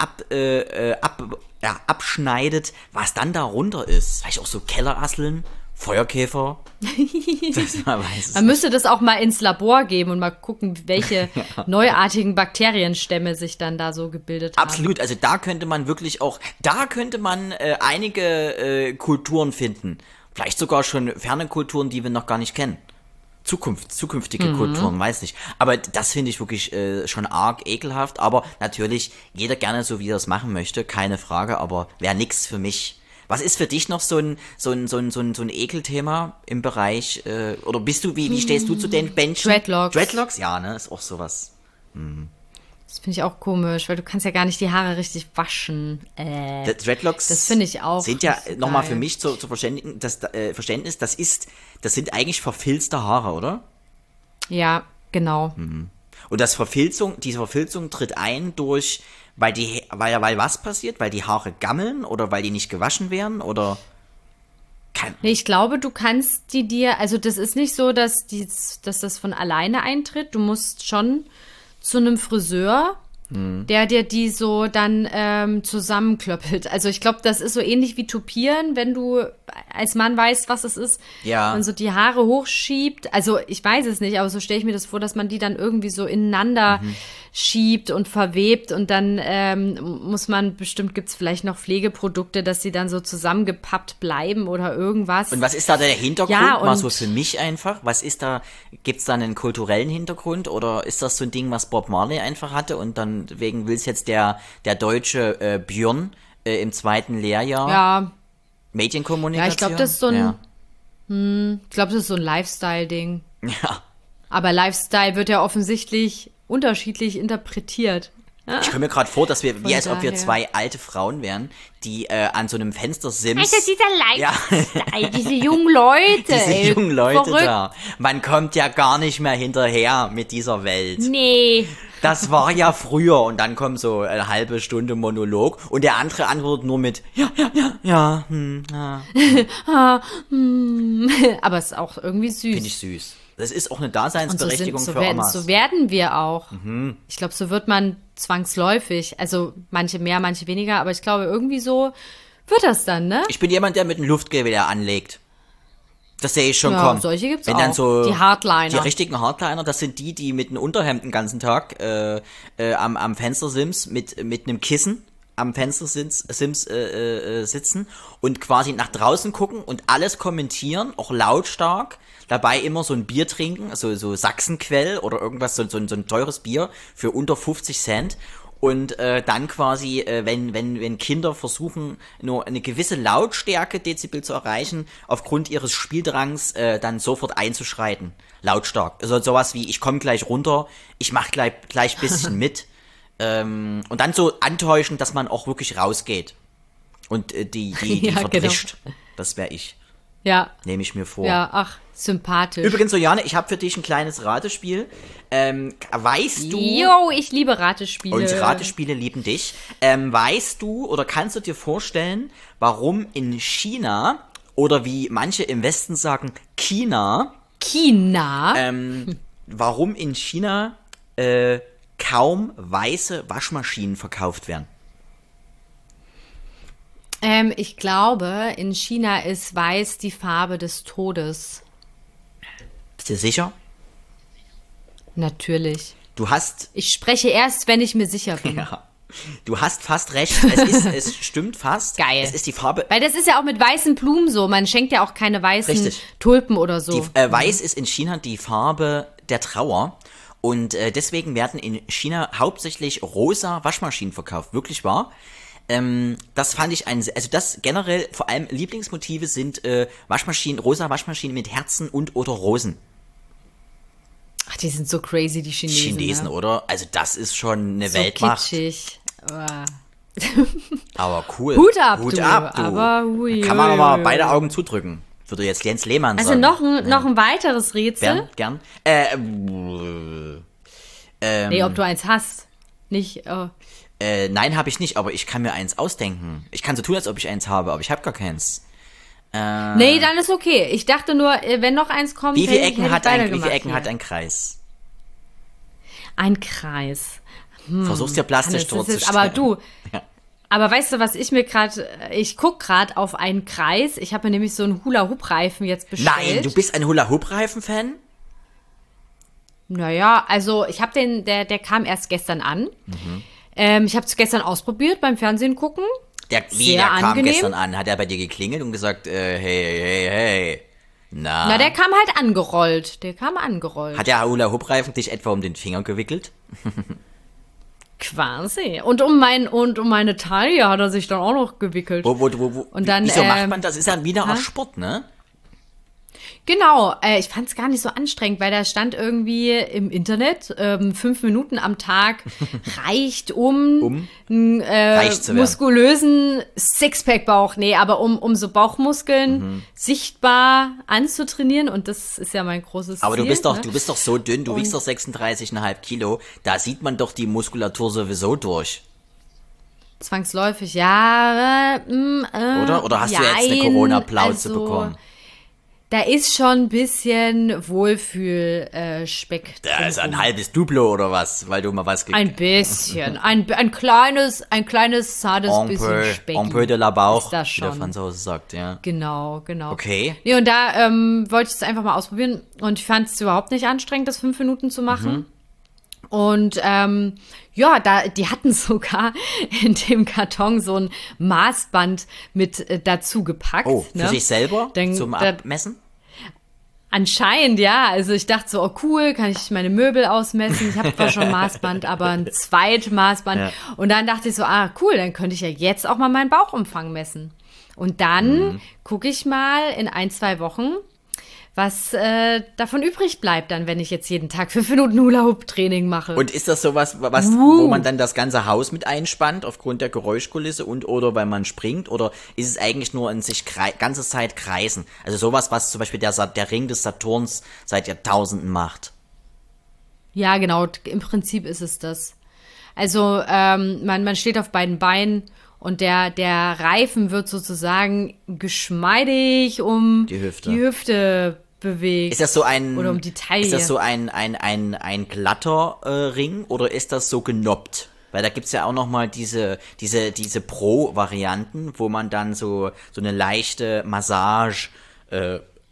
abschneidet, was dann da runter ist. Vielleicht auch so Kellerasseln. Feuerkäfer? Man müsste das auch mal ins Labor geben und mal gucken, welche neuartigen Bakterienstämme sich dann da so gebildet haben. Absolut, also da könnte man einige Kulturen finden. Vielleicht sogar schon ferne Kulturen, die wir noch gar nicht kennen. Zukünftige Kulturen, weiß nicht. Aber das finde ich wirklich schon arg ekelhaft. Aber natürlich, jeder gerne so, wie er es machen möchte, keine Frage, aber wäre nix für mich. Was ist für dich noch so ein Ekelthema im Bereich, oder wie stehst du zu den Bändchen? Dreadlocks. Dreadlocks? Ja, ne, ist auch sowas. Das finde ich auch komisch, weil du kannst ja gar nicht die Haare richtig waschen. Dreadlocks das finde ich auch. Sind ja nochmal für mich zu Verständnis, das sind eigentlich verfilzte Haare, oder? Ja, genau. Und diese Verfilzung tritt ein durch, weil was passiert? Weil die Haare gammeln oder weil die nicht gewaschen werden oder? Nee, ich glaube, du kannst also das ist nicht so, dass das von alleine eintritt. Du musst schon zu einem Friseur, der dir die so dann zusammenklöppelt. Also ich glaube, das ist so ähnlich wie Tupieren, wenn du als Mann weißt, was es ist, und so die Haare hochschiebt. Also ich weiß es nicht, aber so stelle ich mir das vor, dass man die dann irgendwie so ineinander schiebt und verwebt und dann gibt's vielleicht noch Pflegeprodukte, dass sie dann so zusammengepappt bleiben oder irgendwas. Und was ist da der Hintergrund? Ja, mal so für mich einfach. Gibt's da einen kulturellen Hintergrund oder ist das so ein Ding, was Bob Marley einfach hatte und dann wegen will es jetzt der deutsche Björn im 2. Lehrjahr? Ja. Medienkommunikation? Ja, ich glaube, das ist so ein Lifestyle-Ding. Ja. Aber Lifestyle wird ja offensichtlich unterschiedlich interpretiert. Ich komme mir gerade vor, dass als ob wir zwei alte Frauen wären, die an so einem Fenstersims... Also dieser Lifestyle, diese jungen Leute. Diese jungen Leute verrückt. da. Man kommt ja gar nicht mehr hinterher mit dieser Welt. Nee. Das war ja früher und dann kommt so eine halbe Stunde Monolog und der andere antwortet nur mit ja. Aber es ist auch irgendwie süß. Finde ich süß. Das ist auch eine Daseinsberechtigung für Omas. So werden wir auch. Ich glaube, so wird man zwangsläufig. Also manche mehr, manche weniger, aber ich glaube, irgendwie so wird das dann, ne? Ich bin jemand, der mit einem Luftgewehr anlegt. Das sehe ich schon Ja, kommen. solche gibt's Wenn auch. Dann so Die Hardliner. Die richtigen Hardliner, das sind die mit einem Unterhemd den ganzen Tag am Fenstersims mit einem Kissen am Fenstersims sitzen und quasi nach draußen gucken und alles kommentieren, auch lautstark, dabei immer so ein Bier trinken, also so Sachsenquell oder irgendwas, so ein teures Bier für unter 50 Cent. Und dann quasi, wenn Kinder versuchen, nur eine gewisse Lautstärke Dezibel zu erreichen, aufgrund ihres Spieldrangs dann sofort einzuschreiten. Lautstark. Also sowas wie, ich komme gleich runter, ich mach gleich bisschen mit. Und dann so antäuschen, dass man auch wirklich rausgeht. Und die Ja, verdrischt. Das wäre ich. Ja. Nehme ich mir vor. Ja, ach, sympathisch. Übrigens, Juliane, ich habe für dich ein kleines Ratespiel. Weißt du... Jo, ich liebe Ratespiele. Und Ratespiele lieben dich. Weißt du oder kannst du dir vorstellen, warum in China oder wie manche im Westen sagen, China, warum in China kaum weiße Waschmaschinen verkauft werden? Ich glaube, in China ist weiß die Farbe des Todes. Bist du sicher? Natürlich. Du hast... Ich spreche erst, wenn ich mir sicher bin. Ja. Du hast fast recht. Es stimmt fast. Geil. Es ist die Farbe... Weil das ist ja auch mit weißen Blumen so. Man schenkt ja auch keine weißen Richtig. Tulpen oder so. Weiß ist in China die Farbe der Trauer. Und deswegen werden in China hauptsächlich rosa Waschmaschinen verkauft. Wirklich wahr. Das fand ich also das generell, vor allem Lieblingsmotive sind Waschmaschinen, rosa Waschmaschinen mit Herzen und oder Rosen. Ach, die sind so crazy, die Chinesen. Ne? Oder? Also das ist schon eine So Weltmacht. kitschig. Aber cool. Hut ab, Hut du. ab, du. Aber hui, Kann man hui, nochmal hui. beide Augen zudrücken. Würde jetzt Jens Lehmann Also sagen. noch ein weiteres Rätsel. Gern. Nee, ob du eins hast. Nicht, Nein, habe ich nicht, aber ich kann mir eins ausdenken. Ich kann so tun, als ob ich eins habe, aber ich habe gar keins. nee, dann ist okay. Ich dachte nur, wenn noch eins kommt, Wie viele hätte Ecken ich hat weitergemacht hier. ein Kreis? Ein Kreis. Versuch's dir plastisch Hannes, das ist- vorzustellen. aber du, Ja. aber weißt du, was ich guck gerade auf einen Kreis. Ich habe mir nämlich so einen Hula-Hoop-Reifen jetzt bestellt. Nein, du bist ein Hula-Hoop-Reifen-Fan? Naja, also ich habe der kam erst gestern an. Ich habe es gestern ausprobiert beim Fernsehen gucken. Der Sehr kam angenehm. gestern an. Hat er bei dir geklingelt und gesagt, hey. Na, der kam halt angerollt. Hat der Hula-Hoop-Reifen dich etwa um den Finger gewickelt? Quasi. Und um meine Taille hat er sich dann auch noch gewickelt. Wo, Und dann, wieso macht man das? Ist ja wieder hä? auch Sport, ne? Genau, ich fand es gar nicht so anstrengend, weil da stand irgendwie im Internet, 5 Minuten am Tag reicht, um reich zu werden. muskulösen Sixpack-Bauch, aber um so Bauchmuskeln sichtbar anzutrainieren, und das ist ja mein großes Aber Ziel. du bist doch so dünn, du Und- wiegst doch 36,5 Kilo, da sieht man doch die Muskulatur sowieso durch. Zwangsläufig, ja. Oder? Oder hast du jetzt eine jein, Corona-Plauze also, bekommen? Da ist schon ein bisschen Wohlfühl-Speck Da ist ein drumrum. halbes Duplo oder was, weil du mal was Ein bisschen. Ein kleines, zartes bisschen Speck. Un peu de la Bauch, Ist das wie der schon. Franzose sagt, ja. Genau. Okay. Nee, und da wollte ich es einfach mal ausprobieren. Und ich fand es überhaupt nicht anstrengend, das 5 Minuten zu machen. Und die hatten sogar in dem Karton so ein Maßband mit dazu gepackt. Oh, für sich selber Dann- zum da- Abmessen? Anscheinend, ja. Also ich dachte so, oh cool, kann ich meine Möbel ausmessen. Ich habe zwar schon ein Maßband, aber ein Zweitmaßband. Ja. Und dann dachte ich so, cool, dann könnte ich ja jetzt auch mal meinen Bauchumfang messen. Und dann gucke ich mal in 1-2 Wochen, was davon übrig bleibt dann, wenn ich jetzt jeden Tag 5 Minuten Hula-Hoop-Training mache. Und ist das sowas, wo man dann das ganze Haus mit einspannt, aufgrund der Geräuschkulisse oder weil man springt? Oder ist es eigentlich nur in sich ganze Zeit kreisen? Also sowas, was zum Beispiel der Ring des Saturns seit Jahrtausenden macht. Ja, genau, im Prinzip ist es das. Also man steht auf beiden Beinen und der Reifen wird sozusagen geschmeidig um Die Hüfte. bewegt. Ist das so ein, Oder um die Taille. ist das so ein glatter Ring oder ist das so genoppt? Weil da gibt's ja auch noch mal diese Pro-Varianten, wo man dann so eine leichte Massage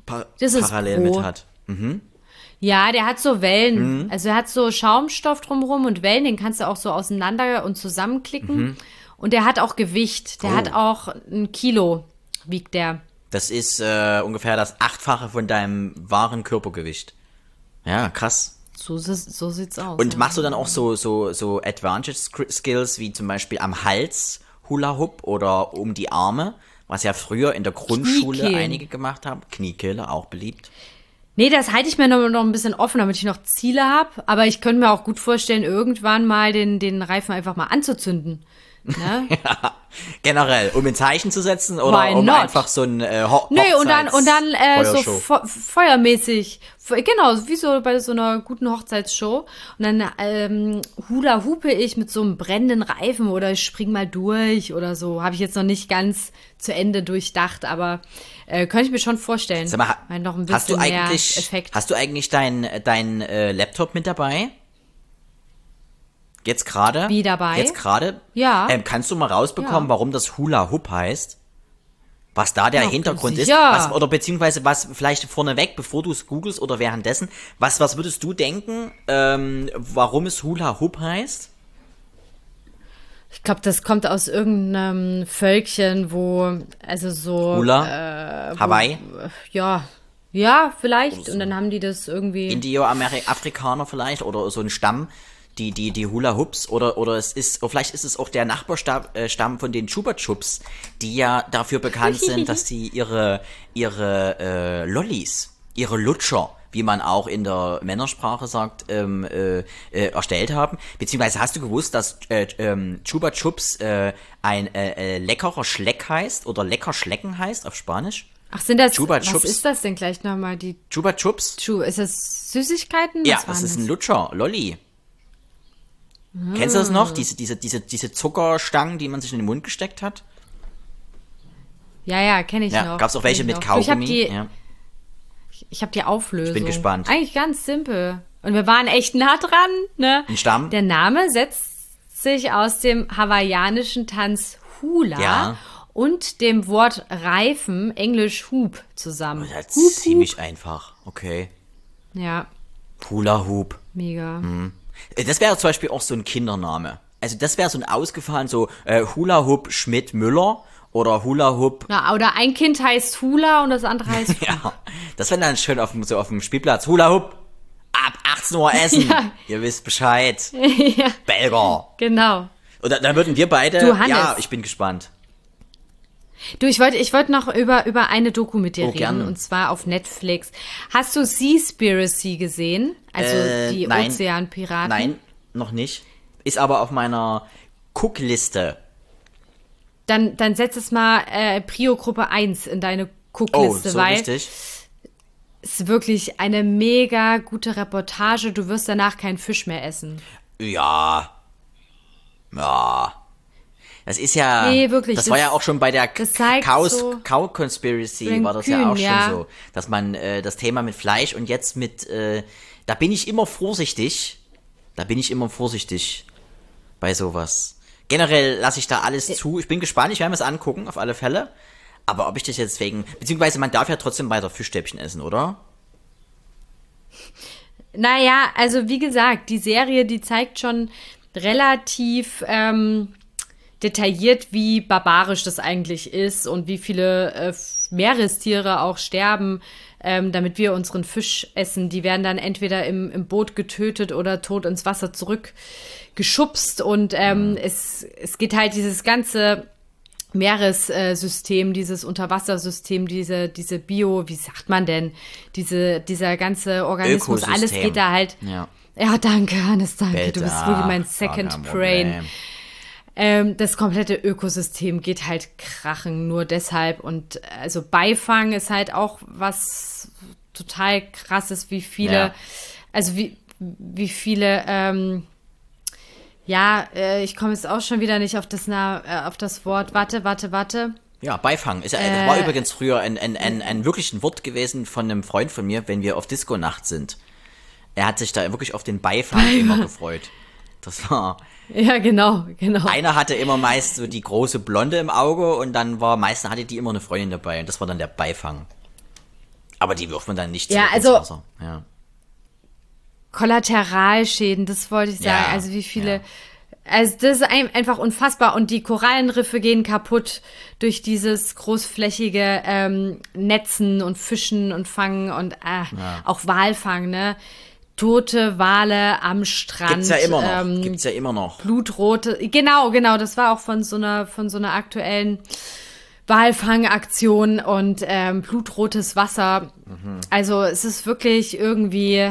Das ist parallel Pro. mit hat. Ja, der hat so Wellen. Also er hat so Schaumstoff drumherum und Wellen, den kannst du auch so auseinander und zusammenklicken. Und der hat auch Gewicht. Der hat auch 1 Kilo, wiegt der. Das ist ungefähr das 8-fache von deinem wahren Körpergewicht. Ja, krass. So sieht's aus. Und ja. machst du dann auch so Advantage Skills wie zum Beispiel am Hals Hula Hoop oder um die Arme, was ja früher in der Grundschule Kniekehlen. einige gemacht haben. Kniekehle, auch beliebt. Nee, das halte ich mir noch ein bisschen offen, damit ich noch Ziele habe. Aber ich könnte mir auch gut vorstellen, irgendwann mal den Reifen einfach mal anzuzünden. Ne? Generell, um ein Zeichen zu setzen oder Why um not? einfach so ein Nee, und dann so feuermäßig, genau, wie so bei so einer guten Hochzeitsshow. Und dann hula hupe ich mit so einem brennenden Reifen oder ich spring mal durch oder so. Habe ich jetzt noch nicht ganz zu Ende durchdacht, aber könnte ich mir schon vorstellen. Sag mal, Weil noch ein bisschen mehr Effekt. hast du eigentlich dein Laptop mit dabei? Jetzt gerade? Wie dabei? Jetzt gerade? Ja. Kannst du mal rausbekommen, Ja. warum das Hula Hoop heißt? Was da der Ja, Hintergrund sicher. ist? Oder beziehungsweise was vielleicht vorneweg, bevor du es googelst oder währenddessen, was würdest du denken, warum es Hula Hoop heißt? Ich glaube, das kommt aus irgendeinem Völkchen, wo, also so. Hula? Hawaii? Ja, vielleicht. Und dann haben die das irgendwie. Indio-Afrikaner vielleicht oder so ein Stamm, die Hula Hoops oder vielleicht ist es auch der Nachbarstamm von den Chupa Chups, die ja dafür bekannt sind, dass die ihre Lollis, ihre Lutscher, wie man auch in der Männersprache sagt, erstellt haben. Beziehungsweise hast du gewusst, dass Chupa Chups ein leckerer Schleck heißt oder lecker schlecken heißt auf Spanisch? Ach, sind das. Chupa was Chups. ist das denn gleich nochmal? Die Chupa Chups? Ist das Süßigkeiten? Ja, Was das waren ist ein Lutscher, Lolli. Kennst du das noch? Diese Zuckerstangen, die man sich in den Mund gesteckt hat? Ja, kenne ich Ja, noch. gab's auch welche Kenn ich mit noch. Kaugummi? Ich habe die Auflösung. Ich bin gespannt. Eigentlich ganz simpel. Und wir waren echt nah dran, ne? Ein Stamm? Der Name setzt sich aus dem hawaiianischen Tanz Hula Ja. und dem Wort Reifen, englisch Hoop, zusammen. Das ist ziemlich einfach. Okay. Ja, Hula Hoop. mega. Das wäre zum Beispiel auch so ein Kindername. Also das wäre so ein ausgefallen, so Hula Hoop Schmidt Müller oder Hula Hoop. Ja, oder ein Kind heißt Hula und das andere heißt Hoop. Ja, das wäre dann schön auf dem Spielplatz. Hula Hoop, ab 18 Uhr essen. Ja. Ihr wisst Bescheid. Ja, Belger. genau. Und dann würden wir beide, Du, Hannes. ja, ich bin gespannt. Du, ich wollte noch über eine Doku mit dir Oh, reden, gerne. und zwar auf Netflix. Hast du Seaspiracy gesehen? Also die nein. Ozeanpiraten? Nein, noch nicht. Ist aber auf meiner Guckliste. Dann setz es mal Prio-Gruppe 1 in deine Oh, Guckliste, so weil richtig. es ist wirklich eine mega gute Reportage. Du wirst danach keinen Fisch mehr essen. Ja. Das ist ja. Nee, wirklich, Das war ja auch schon bei der das zeigt so Cow Conspiracy war das ja Kühen, auch schon ja. so, dass man das Thema mit Fleisch und jetzt mit da bin ich immer vorsichtig. Bei sowas. Generell lasse ich da alles zu. Ich bin gespannt, ich werde mir es angucken, auf alle Fälle. Aber ob ich das jetzt beziehungsweise man darf ja trotzdem weiter Fischstäbchen essen, oder? Naja, also wie gesagt, die Serie, die zeigt schon relativ detailliert, wie barbarisch das eigentlich ist und wie viele Meerestiere auch sterben, damit wir unseren Fisch essen. Die werden dann entweder im Boot getötet oder tot ins Wasser zurückgeschubst. Und es geht halt dieses ganze Meeressystem, dieses Unterwassersystem, diese wie sagt man denn, dieser ganze Organismus, Ökosystem. alles geht da halt. Ja. Ja, danke, Hannes, danke. Bitte. Du bist wirklich mein Gar Second kein Brain. Problem. Das komplette Ökosystem geht halt krachen, nur deshalb. Und also Beifang ist halt auch was total krasses, wie viele, Ja. also wie viele, ich komme jetzt auch schon wieder nicht auf das Wort. Warte. Ja, Beifang. Das war übrigens früher ein wirklich ein Wort gewesen von einem Freund von mir, wenn wir auf Disco-Nacht sind. Er hat sich da wirklich auf den Beifang immer gefreut. Das war... Ja, genau. Einer hatte immer meist so die große Blonde im Auge und dann hatte die immer eine Freundin dabei und das war dann der Beifang. Aber die wirft man dann nicht Ja, zurück ins also- Wasser. Ja. Kollateralschäden, das wollte ich sagen. Ja, Also wie viele. ja. Also das ist einfach unfassbar. Und die Korallenriffe gehen kaputt durch dieses großflächige Netzen und Fischen und Fangen und auch Walfang, ne? Tote Wale am Strand. Gibt's ja immer noch. Blutrote. Genau, das war auch von so einer aktuellen Walfangaktion und blutrotes Wasser. Also es ist irgendwie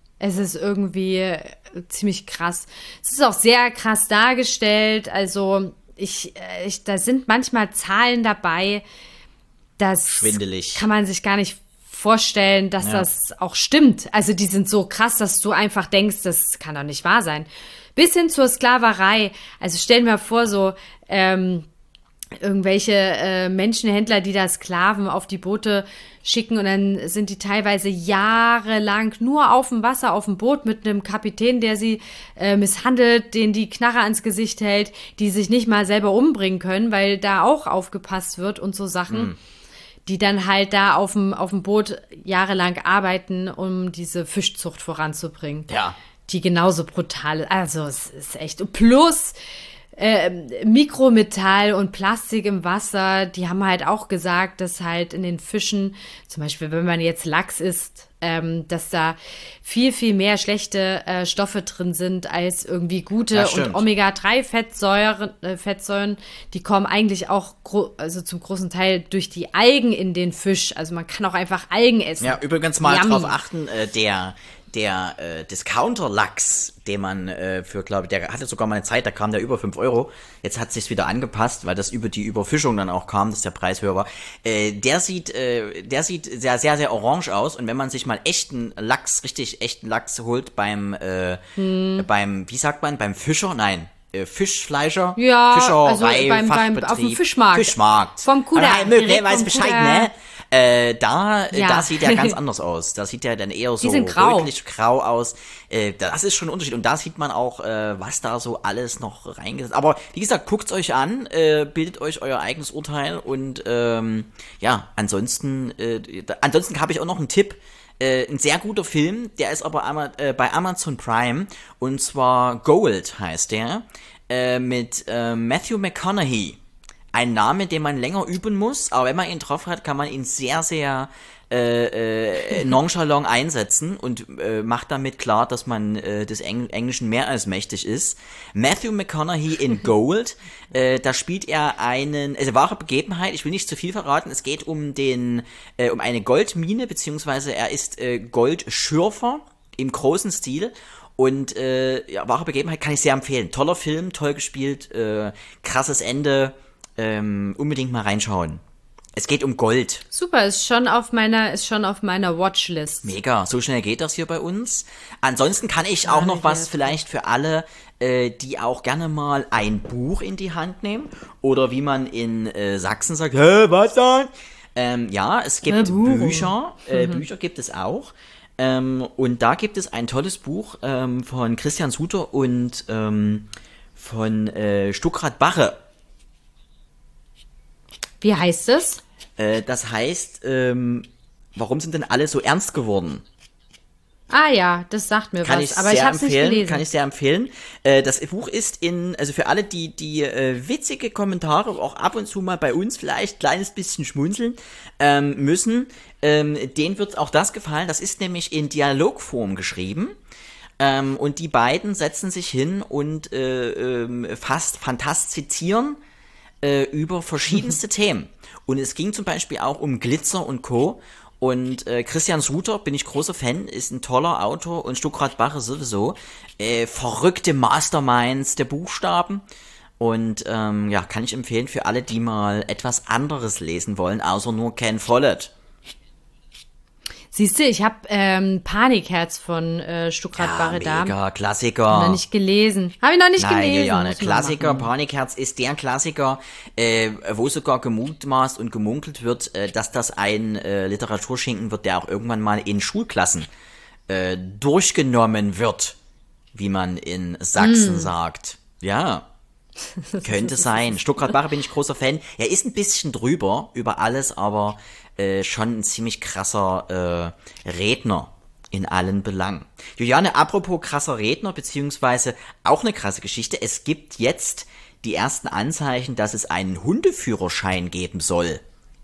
ziemlich krass. Es ist auch sehr krass dargestellt. Also da sind manchmal Zahlen dabei, das Schwindelig. kann man sich gar nicht vorstellen, dass das auch stimmt. Also die sind so krass, dass du einfach denkst, das kann doch nicht wahr sein. Bis hin zur Sklaverei. Also stell dir mal vor, so irgendwelche Menschenhändler, die da Sklaven auf die Boote schicken und dann sind die teilweise jahrelang nur auf dem Wasser, auf dem Boot mit einem Kapitän, der sie misshandelt, denen die Knarre ans Gesicht hält, die sich nicht mal selber umbringen können, weil da auch aufgepasst wird und so Sachen, die dann halt da auf dem Boot jahrelang arbeiten, um diese Fischzucht voranzubringen. Ja. Die genauso brutal ist. Also es ist echt. Plus Mikrometall und Plastik im Wasser, die haben halt auch gesagt, dass halt in den Fischen, zum Beispiel wenn man jetzt Lachs isst, dass da viel, viel mehr schlechte Stoffe drin sind als irgendwie gute. Ja, und stimmt. Omega-3-Fettsäuren, die kommen eigentlich auch also zum großen Teil durch die Algen in den Fisch. Also man kann auch einfach Algen essen. Ja, übrigens mal Yummy. drauf achten, der Discounter-Lachs, den man glaube ich, der hatte sogar mal eine Zeit, da kam der über 5 Euro. Jetzt hat sich's wieder angepasst, weil das über die Überfischung dann auch kam, dass der Preis höher war. Der sieht sehr, sehr, sehr orange aus und wenn man sich mal richtig echten Lachs holt beim, wie sagt man, beim Fischer? Nein. Fischfleischer? Ja, Fischerei, also beim Fachbetrieb. auf dem Fischmarkt. Fischmarkt. Vom Kudamm. Möglich, weiß Vom Bescheid, Kudamm. ne? Da sieht der ganz anders aus. Da sieht der dann eher so sind grau. rötlich grau aus. Das ist schon ein Unterschied. Und da sieht man auch, was da so alles noch reingesetzt. Aber wie gesagt, guckt's euch an, bildet euch euer eigenes Urteil und ansonsten habe ich auch noch einen Tipp. Ein sehr guter Film, der ist aber bei Amazon Prime, und zwar Gold heißt der, mit Matthew McConaughey. Ein Name, den man länger üben muss, aber wenn man ihn drauf hat, kann man ihn sehr, sehr nonchalant einsetzen und macht damit klar, dass man des Englischen mehr als mächtig ist. Matthew McConaughey in Gold, da spielt er wahre Begebenheit, ich will nicht zu viel verraten, es geht um eine Goldmine, beziehungsweise er ist Goldschürfer im großen Stil. Und wahre Begebenheit kann ich sehr empfehlen. Toller Film, toll gespielt, krasses Ende, unbedingt mal reinschauen. Es geht um Gold. Super, ist schon auf meiner Watchlist. Mega, so schnell geht das hier bei uns. Ansonsten kann ich auch noch was vielleicht für alle, die auch gerne mal ein Buch in die Hand nehmen. Oder wie man in Sachsen sagt, was dann? Es gibt Bücher, Bücher gibt es auch. Und da gibt es ein tolles Buch von Christian Suter und von Stuckrad Barre. Wie heißt es? Das heißt, warum sind denn alle so ernst geworden? Ah ja, das sagt mir was, aber ich habe es nicht gelesen. Kann ich sehr empfehlen. Das Buch ist also für alle, die witzige Kommentare auch ab und zu mal bei uns vielleicht ein kleines bisschen schmunzeln müssen, denen wird auch das gefallen. Das ist nämlich in Dialogform geschrieben. Und die beiden setzen sich hin und fast fantastizieren über verschiedenste Themen. Und es ging zum Beispiel auch um Glitzer und Co. Und Christian Suter, bin ich großer Fan, ist ein toller Autor und Stuckrad Barre sowieso. Verrückte Masterminds der Buchstaben. Und kann ich empfehlen für alle, die mal etwas anderes lesen wollen, außer nur Ken Follett. Siehst du, ich habe Panikherz von Stuckrad Barre da. Mega, Klassiker. Noch nicht gelesen. Habe ich noch nicht gelesen. Juliane, muss man Klassiker, machen. Panikherz ist der Klassiker, wo sogar gemutmaßt und gemunkelt wird, dass das ein Literaturschinken wird, der auch irgendwann mal in Schulklassen durchgenommen wird, wie man in Sachsen sagt. Ja. Könnte sein. Stuttgart-Barre bin ich großer Fan. Er ist ein bisschen drüber über alles, aber schon ein ziemlich krasser Redner in allen Belangen. Juliane, apropos krasser Redner, beziehungsweise auch eine krasse Geschichte. Es gibt jetzt die ersten Anzeichen, dass es einen Hundeführerschein geben soll.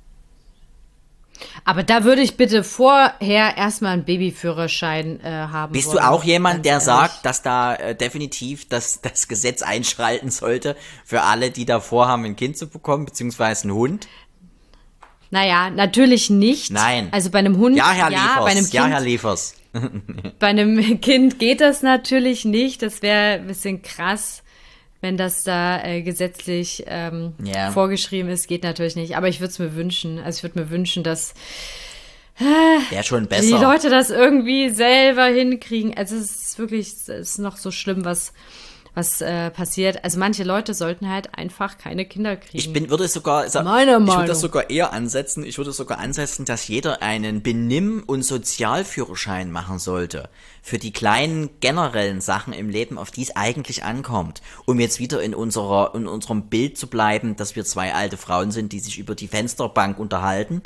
Aber da würde ich bitte vorher erstmal einen Babyführerschein haben Bist wollen, du auch jemand, der ganz sagt, dass da definitiv das Gesetz einschreiten sollte für alle, die da vorhaben, ein Kind zu bekommen, beziehungsweise einen Hund? Naja, natürlich nicht. Nein. Also bei einem Hund, Ja, Herr bei einem Liefers. Kind, Ja, Herr Liefers. bei einem Kind geht das natürlich nicht. Das wäre ein bisschen krass, wenn das da gesetzlich vorgeschrieben ist. Geht natürlich nicht. Aber ich würde es mir wünschen. Also ich würde mir wünschen, dass Wäre schon besser. die Leute das irgendwie selber hinkriegen. Also es ist wirklich, es ist noch so schlimm, was passiert. Also manche Leute sollten halt einfach keine Kinder kriegen. Würde Meiner Meinung. das sogar eher ansetzen. Ich würde sogar ansetzen, dass jeder einen Benimm- und Sozialführerschein machen sollte. Für die kleinen generellen Sachen im Leben, auf die es eigentlich ankommt. Um jetzt wieder in unserem Bild zu bleiben, dass wir zwei alte Frauen sind, die sich über die Fensterbank unterhalten.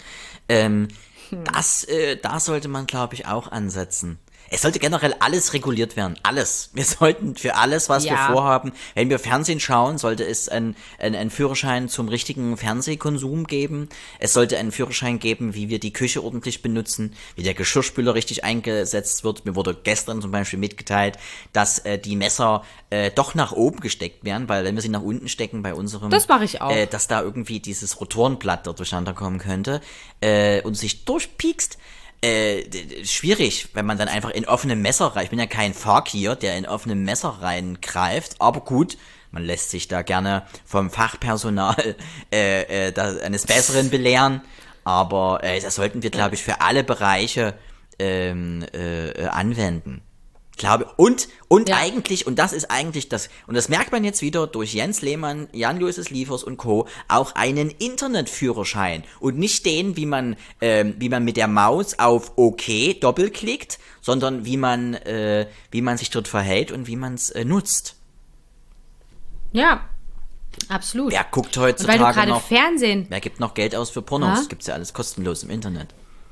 Da sollte man, glaube ich, auch ansetzen. Es sollte generell alles reguliert werden. Alles. Wir sollten für alles, was wir vorhaben, wenn wir Fernsehen schauen, sollte es einen Führerschein zum richtigen Fernsehkonsum geben. Es sollte einen Führerschein geben, wie wir die Küche ordentlich benutzen, wie der Geschirrspüler richtig eingesetzt wird. Mir wurde gestern zum Beispiel mitgeteilt, dass die Messer doch nach oben gesteckt werden, weil wenn wir sie nach unten stecken bei unserem... Das mache ich auch. Dass da irgendwie dieses Rotorenblatt da durcheinander kommen könnte und sich durchpiekst. Schwierig, wenn man dann einfach in offene Messer rein. Ich bin ja kein Fakir, der in offene Messer reingreift, aber gut, man lässt sich da gerne vom Fachpersonal eines Besseren belehren, aber das sollten wir, glaube ich, für alle Bereiche anwenden. Glaube, und eigentlich, und das ist eigentlich das, und das merkt man jetzt wieder durch Jens Lehmann, Jan-Luis Liefers und Co., auch einen Internetführerschein und nicht den, wie man mit der Maus auf OK doppelklickt, sondern wie man sich dort verhält und wie man es nutzt. Ja, absolut. Wer guckt Und weil heutzutage du gerade noch, Fernsehen... wer gibt noch Geld aus für Pornos? Ja? Gibt's ja alles kostenlos im Internet.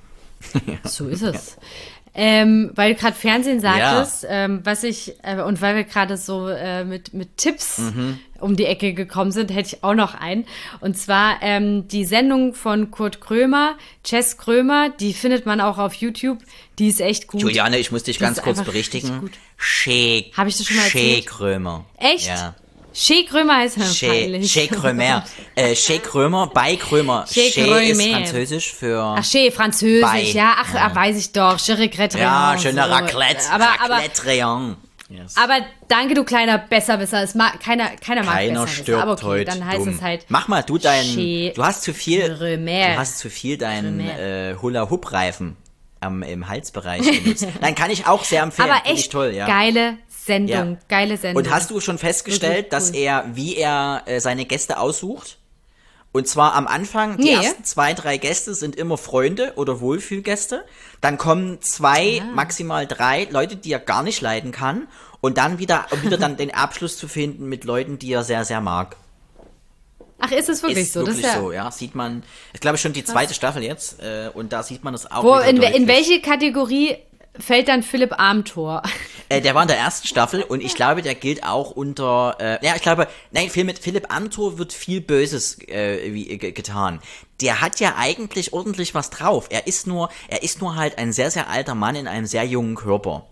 So ist es. Weil du gerade Fernsehen sagtest, was ich, und weil wir gerade so mit Tipps um die Ecke gekommen sind, hätte ich auch noch einen. Und zwar die Sendung von Kurt Krömer, Jess Krömer, die findet man auch auf YouTube. Die ist echt gut. Juliane, ich muss dich Die ganz ist kurz einfach berichtigen. richtig gut. Hab ich das schon mal erzählt? Krömer. Echt? Ja. Shea Krömer heißt mir peinlich. Shea Krömer. Shea Krömer, bei Krömer. Shea ist französisch für... Ach, Shea, französisch, bei. ja. Ach, weiß ich doch. Je regrette rien. Ja, schöner so. Raclette. Raclette Rayon. Yes. Aber danke, du kleiner Besserwisser. Keiner mag Keiner Besserwisser. stirbt Aber okay, heute dann heißt dumm. es halt... Mach mal, du hast zu viel Krömer. deinen Hula-Hoop-Reifen im Halsbereich benutzt. Nein, kann ich auch sehr empfehlen. Aber Finde ich echt toll, ja. geile Sendung, geile Sendung. Und hast du schon festgestellt, Wirklich cool. wie er seine Gäste aussucht? Und zwar am Anfang, die ersten 2, 3 Gäste sind immer Freunde oder Wohlfühlgäste. Dann kommen 2, maximal 3 Leute, die er gar nicht leiden kann. Und dann wieder dann den Abschluss zu finden mit Leuten, die er sehr, sehr mag. Ach, ist es wirklich Ist so? wirklich Das ist so, ja. Sieht man, ich glaube schon die zweite Staffel jetzt. Und da sieht man es auch Wo, wieder in deutlich. welche Kategorie fällt dann Philipp Amthor? Der war in der ersten Staffel und ich glaube, der gilt auch unter, mit Philipp Amthor wird viel Böses getan. Der hat ja eigentlich ordentlich was drauf. Er ist nur halt ein sehr, sehr alter Mann in einem sehr jungen Körper.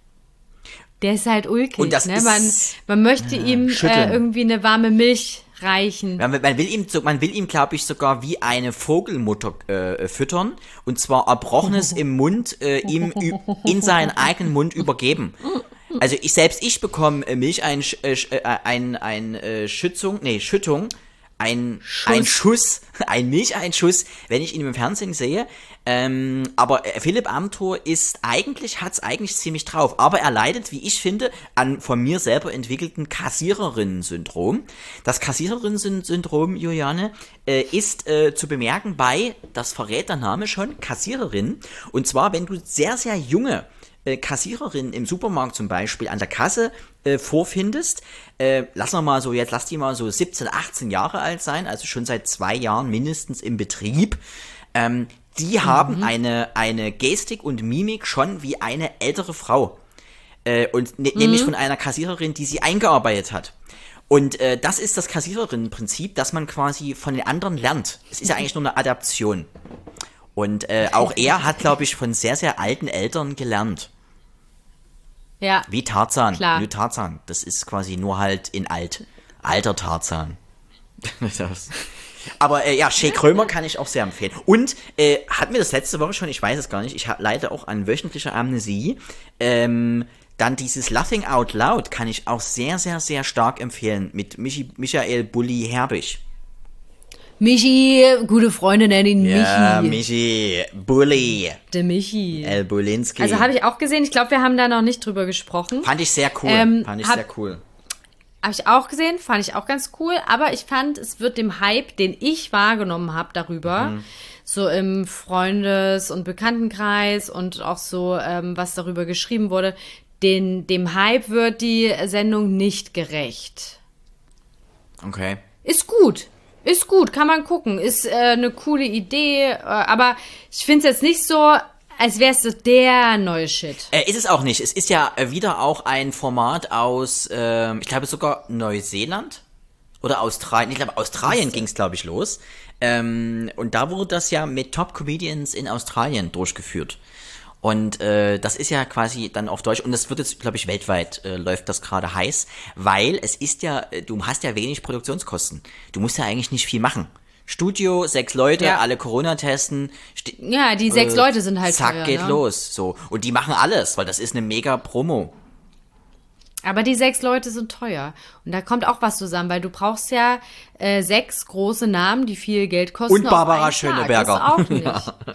Der ist halt ulkig, Und das ne? ist- Man möchte ihm schütteln. irgendwie eine warme Milch reichen. Man will ihm, glaube ich, sogar wie eine Vogelmutter füttern und zwar Erbrochenes im Mund ihm in seinen eigenen Mund übergeben. Also ich bekomme Schüttung, ein Milcheinschuss, wenn ich ihn im Fernsehen sehe. Aber Philipp Amthor hat's eigentlich ziemlich drauf. Aber er leidet, wie ich finde, an von mir selber entwickelten Kassiererinnen-Syndrom. Das Kassiererinnen-Syndrom, Juliane, ist zu bemerken das verrät der Name schon, Kassiererin. Und zwar, wenn du sehr, sehr junge Kassiererinnen im Supermarkt zum Beispiel an der Kasse vorfindest, lass die mal so 17, 18 Jahre alt sein, also schon seit 2 Jahren mindestens im Betrieb, die haben eine Gestik und Mimik schon wie eine ältere Frau. Nämlich von einer Kassiererin, die sie eingearbeitet hat. Und das ist das Kassiererinnenprinzip, dass man quasi von den anderen lernt. Es ist ja eigentlich nur eine Adaption. Und auch er hat, glaube ich, von sehr, sehr alten Eltern gelernt. Ja. Wie Tarzan. Klar. Wie Tarzan. Das ist quasi nur halt in alt. Alter Tarzan. Aber Shea Krömer kann ich auch sehr empfehlen. Und hatten wir das letzte Woche schon? Ich weiß es gar nicht. Ich leide auch an wöchentlicher Amnesie. Dann dieses Laughing Out Loud kann ich auch sehr, sehr, sehr stark empfehlen. Mit Michael Bulli Herbig. Michi, gute Freunde nennen ihn Michi. Ja, Michi, Bulli. Der Michi. El Bulinski. Also habe ich auch gesehen. Ich glaube, wir haben da noch nicht drüber gesprochen. Fand ich sehr cool. Habe ich auch gesehen, fand ich auch ganz cool. Aber ich fand, es wird dem Hype, den ich wahrgenommen habe darüber, so im Freundes- und Bekanntenkreis und auch so, was darüber geschrieben wurde, dem Hype wird die Sendung nicht gerecht. Okay. Ist gut, kann man gucken. Ist eine coole Idee, aber ich finde es jetzt nicht so, als wäre es so der neue Shit. Ist es auch nicht. Es ist ja wieder auch ein Format aus, ich glaube sogar Neuseeland oder Australien. Ich glaube, Australien ging es, glaube ich, los. Und da wurde das ja mit Top-Comedians in Australien durchgeführt. Und das ist ja quasi dann auf Deutsch, und das wird jetzt, glaube ich, weltweit läuft das gerade heiß, weil es ist ja, du hast ja wenig Produktionskosten. Du musst ja eigentlich nicht viel machen. Studio, 6 Leute, alle Corona testen. Ja, die 6 Leute sind halt zack, teuer, geht ne? los. So. Und die machen alles, weil das ist eine mega Promo. Aber die 6 Leute sind teuer. Und da kommt auch was zusammen, weil du brauchst ja 6 große Namen, die viel Geld kosten. Und Barbara Schöneberger. Das auch nicht.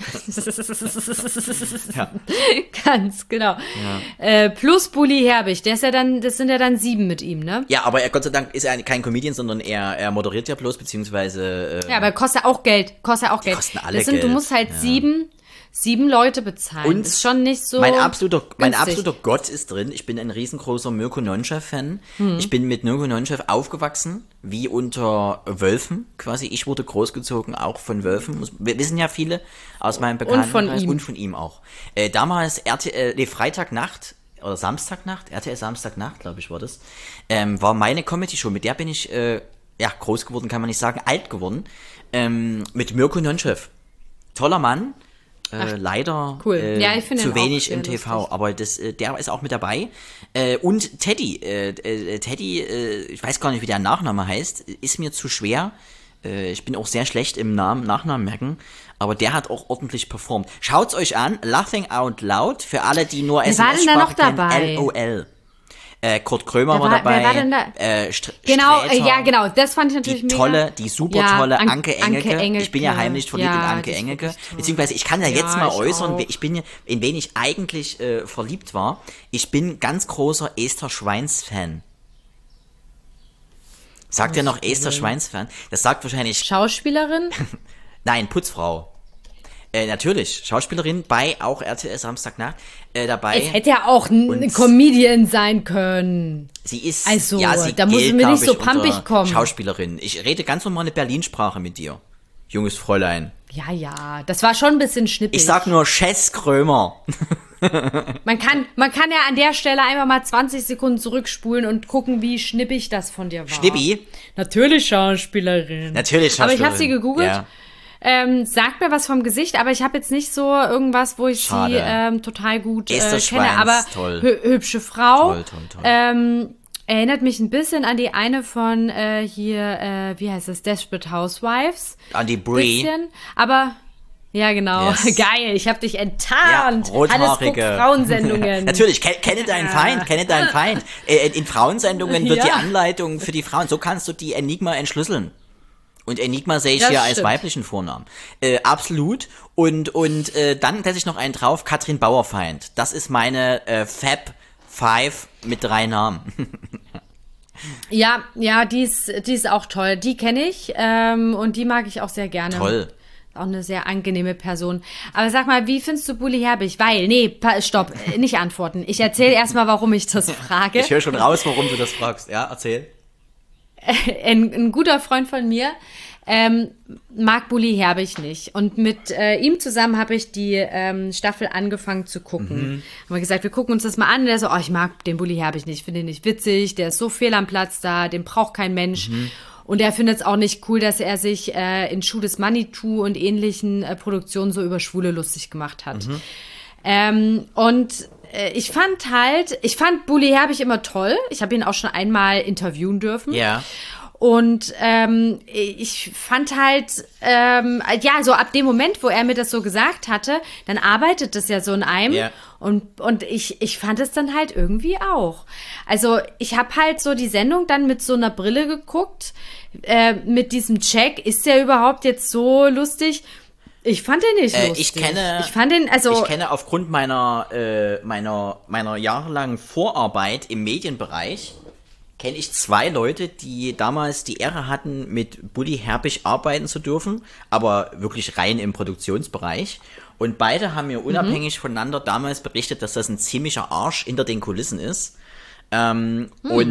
Ja. Ganz genau. Ja. Plus Bulli Herbig, das sind ja dann 7 mit ihm, ne? Ja, aber Gott sei Dank ist er kein Comedian, sondern er moderiert ja bloß, beziehungsweise... ja, aber kostet auch Geld. Kosten alle Geld. Du musst halt 7 Leute bezahlen. Und ist schon nicht so mein absoluter Gott ist drin. Ich bin ein riesengroßer Mirko Nonchev-Fan. Ich bin mit Mirko Nonchev aufgewachsen, wie unter Wölfen quasi. Ich wurde großgezogen, auch von Wölfen. Wir wissen ja viele aus meinem Bekanntenkreis. Und von ihm auch. Damals Freitagnacht oder Samstagnacht, RTL Samstagnacht, glaube ich, war das, war meine Comedy-Show. Mit der bin ich groß geworden, kann man nicht sagen, alt geworden. Mit Mirko Nonchev. Toller Mann. Leider cool. Ich zu wenig im TV, lustig. Aber der ist auch mit dabei. Und Teddy, ich weiß gar nicht, wie der Nachname heißt, ist mir zu schwer. Ich bin auch sehr schlecht im Nachnamen merken, aber der hat auch ordentlich performt. Schaut's euch an, Laughing Out Loud, für alle, die nur SMS-Sprache kennen, LOL. Kurt Krömer war dabei. Wer war denn da? Genau, das fand ich natürlich mega. Die super tolle Anke Engelke. Ich bin ja heimlich verliebt in Anke Engelke. Beziehungsweise ich kann ja jetzt mal äußern, in wen ich eigentlich verliebt war. Ich bin ganz großer Esther Schweins-Fan. Sagt ihr noch Esther Schweins-Fan? Das sagt wahrscheinlich... Schauspielerin? Nein, Putzfrau. Natürlich, Schauspielerin bei auch RTL Samstagnacht dabei. Es hätte ja auch eine Comedian sein können. Sie ist, also, sie da muss mir nicht so pampig kommen. Schauspielerin. Ich rede ganz normale Berlinsprache mit dir, junges Fräulein. Ja, das war schon ein bisschen schnippig. Ich sag nur Chess Krömer. Man kann ja an der Stelle einfach mal 20 Sekunden zurückspulen und gucken, wie schnippig das von dir war. Schnippi? Natürlich Schauspielerin. Aber ich habe sie gegoogelt. Ja. Sagt mir was vom Gesicht, aber ich habe jetzt nicht so irgendwas, wo ich sie total gut kenne. Aber hübsche Frau. Toll. Erinnert mich ein bisschen an die eine von wie heißt das? Desperate Housewives. An die Brie. Aber ja, genau. Yes. Geil, ich habe dich enttarnt. Ja, rothaarige. Alles Frauensendungen. Natürlich, kenne deinen Feind. In Frauensendungen wird die Anleitung für die Frauen, so kannst du die Enigma entschlüsseln. Und Enigma sehe ich hier als weiblichen Vornamen. Absolut. Und dann setze ich noch einen drauf, Katrin Bauerfeind. Das ist meine Fab 5 mit 3 Namen. Ja, die ist auch toll. Die kenne ich und die mag ich auch sehr gerne. Toll. auch eine sehr angenehme Person. Aber sag mal, wie findest du Bully Herbig? Weil, stopp, nicht antworten. Ich erzähle erstmal, warum ich das frage. Ich höre schon raus, warum du das fragst. Ja, erzähl. Ein guter Freund von mir mag Bully Herbig nicht. Und mit ihm zusammen habe ich die Staffel angefangen zu gucken. Haben wir gesagt, wir gucken uns das mal an. Und der so, ich mag den Bully Herbig nicht, finde ihn nicht witzig, der ist so fehl am Platz da, den braucht kein Mensch. Und er findet es auch nicht cool, dass er sich in Schuh des Manitou und ähnlichen Produktionen so über Schwule lustig gemacht hat. Ich fand Bully Herbig immer toll. Ich habe ihn auch schon einmal interviewen dürfen. Ja. Und ich fand halt, so ab dem Moment, wo er mir das so gesagt hatte, dann arbeitet das ja so in einem. Ja. Und ich fand es dann halt irgendwie auch. Also ich habe halt so die Sendung dann mit so einer Brille geguckt, mit diesem Check. Ist der überhaupt jetzt so lustig? Ich fand den nicht lustig. Ich kenne aufgrund meiner jahrelangen Vorarbeit im Medienbereich, kenne ich 2 Leute, die damals die Ehre hatten, mit Bully Herbig arbeiten zu dürfen, aber wirklich rein im Produktionsbereich. Und beide haben mir unabhängig voneinander damals berichtet, dass das ein ziemlicher Arsch hinter den Kulissen ist. Aber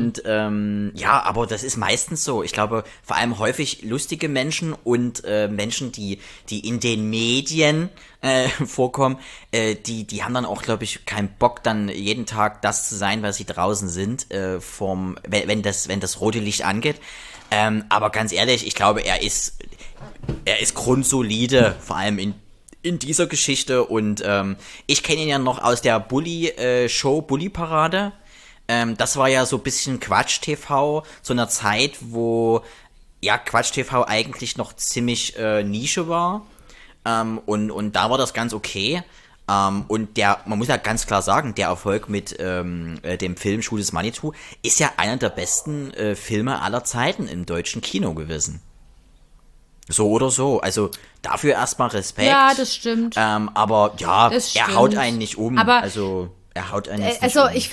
das ist meistens so. Ich glaube, vor allem häufig lustige Menschen und Menschen, die in den Medien vorkommen, die haben dann auch, glaube ich, keinen Bock, dann jeden Tag das zu sein, was sie draußen sind, wenn das rote Licht angeht. Aber ganz ehrlich, ich glaube, er ist grundsolide, vor allem in dieser Geschichte. Und ich kenne ihn ja noch aus der Bully-Show, Bully-Parade. Das war ja so ein bisschen Quatsch-TV, zu einer Zeit, wo ja Quatsch-TV eigentlich noch ziemlich Nische war. Und da war das ganz okay. Und man muss ja ganz klar sagen, der Erfolg mit dem Film Schuh des Manitou ist ja einer der besten Filme aller Zeiten im deutschen Kino gewesen. So oder so. Also dafür erstmal Respekt. Ja, das stimmt. Aber ja, er haut einen nicht um. Aber er haut einen nicht um. Ich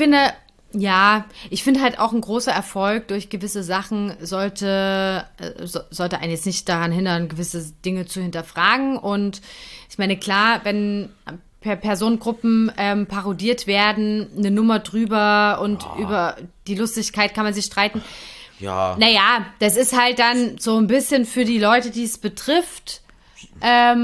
finde halt auch ein großer Erfolg durch gewisse Sachen sollte einen jetzt nicht daran hindern, gewisse Dinge zu hinterfragen. Und ich meine, klar, wenn Personengruppen parodiert werden, eine Nummer drüber und über die Lustigkeit kann man sich streiten. Ja. Naja, das ist halt dann so ein bisschen für die Leute, die es betrifft. Ich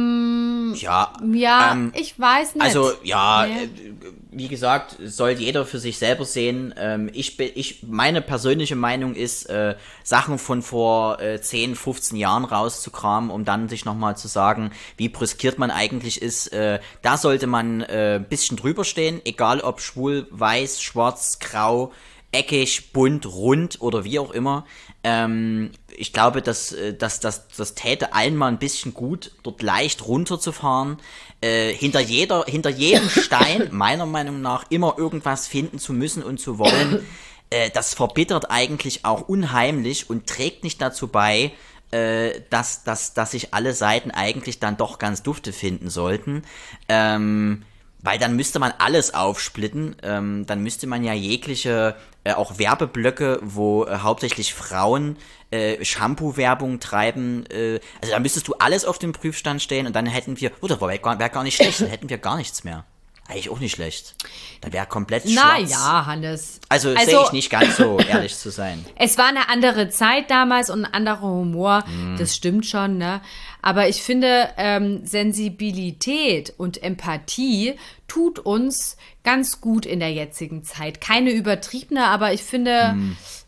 weiß nicht. Also, wie gesagt, soll jeder für sich selber sehen. Meine persönliche Meinung ist, Sachen von vor 10, 15 Jahren rauszukramen, um dann sich nochmal zu sagen, wie brüskiert man eigentlich ist. Da sollte man ein bisschen drüber stehen, egal ob schwul, weiß, schwarz, grau, eckig, bunt, rund oder wie auch immer. Ich glaube, das täte allen mal ein bisschen gut, dort leicht runterzufahren. Hinter jedem Stein, meiner Meinung nach, immer irgendwas finden zu müssen und zu wollen. Das verbittert eigentlich auch unheimlich und trägt nicht dazu bei, dass sich alle Seiten eigentlich dann doch ganz dufte finden sollten. Weil dann müsste man alles aufsplitten, dann müsste man ja jegliche, auch Werbeblöcke, wo hauptsächlich Frauen Shampoo-Werbung treiben, also da müsstest du alles auf den Prüfstand stellen und dann hätten wir, das wäre gar nicht schlecht, dann hätten wir gar nichts mehr. Eigentlich auch nicht schlecht. Da wäre komplett schwarz. Naja, Hannes. Also sehe ich nicht ganz so, ehrlich zu sein. Es war eine andere Zeit damals und ein anderer Humor, das stimmt schon, ne? Aber ich finde, Sensibilität und Empathie tut uns ganz gut in der jetzigen Zeit. Keine übertriebene, aber ich finde,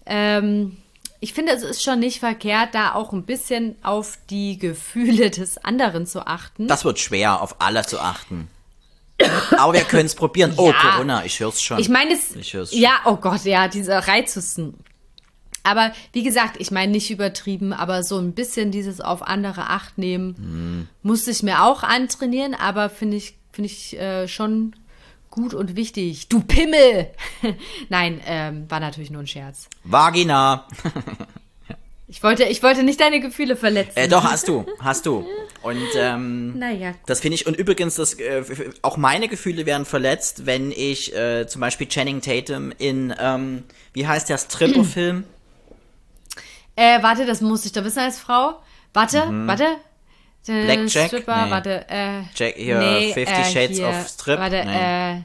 es ist schon nicht verkehrt, da auch ein bisschen auf die Gefühle des anderen zu achten. Das wird schwer, auf alle zu achten. Aber wir können es probieren. Oh, ja. Corona, ich hör's schon. Ich meine, ja, oh Gott, ja, diese Reizhusten. Aber wie gesagt, ich meine nicht übertrieben, aber so ein bisschen dieses auf andere Acht nehmen, musste ich mir auch antrainieren, aber finde ich schon gut und wichtig. Du Pimmel! Nein, war natürlich nur ein Scherz. Vagina! Ich wollte nicht deine Gefühle verletzen. Doch, hast du. Und naja. Das finde ich, und übrigens, auch meine Gefühle werden verletzt, wenn ich zum Beispiel Channing Tatum in, wie heißt der Stripper-Film? Warte, das muss ich doch wissen als Frau. Warte. Blackjack? Stripper, Nee. warte, Jack, hier, 50 Shades hier, of Strip? Warte,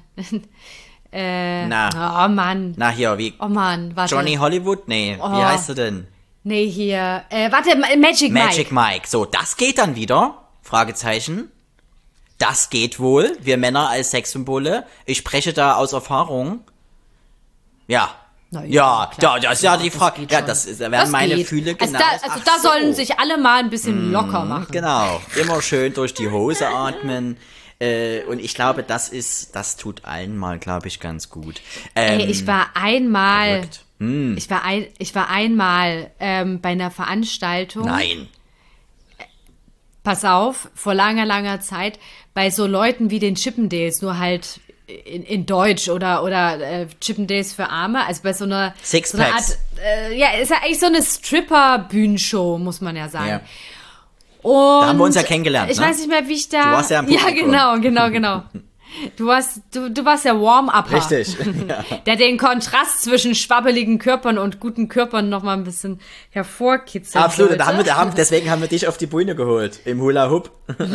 Na. oh Mann. Na, hier, wie? Oh Mann, warte. Johnny Hollywood? Nee, Oh. wie heißt du denn? Nee, hier, warte, Magic Magic Mike. Mike. So, das geht dann wieder? Fragezeichen. Das geht wohl. Wir Männer als Sexsymbole. Ich spreche da aus Erfahrung. Ja. Na Ja, klar, das ist ja die das Frage. geht Ja, schon. das werden Das meine geht. Fühle Also genau. da sollen sich alle mal ein bisschen locker machen. Genau. Immer schön durch die Hose atmen. Und ich glaube, das tut allen mal, glaube ich, ganz gut. Ey, ich war einmal, verrückt. ich war einmal bei einer Veranstaltung. Nein. Pass auf, vor langer, langer Zeit, bei so Leuten wie den Chippendales, nur halt in Deutsch oder Chippendales für Arme, also bei so einer Sixpacks. ist ja eigentlich so eine Stripper-Bühnenshow, muss man ja sagen. Ja. Und Da haben wir uns ja kennengelernt, Ich ne? weiß nicht mehr, wie ich da. Du warst ja im Ja, Publikum. genau. Du warst der Warm-Upper. Richtig. Ja. Der den Kontrast zwischen schwabbeligen Körpern und guten Körpern noch mal ein bisschen hervorkitzelt. Absolut. sollte. Deswegen haben wir dich auf die Bühne geholt. Im Hula Hoop.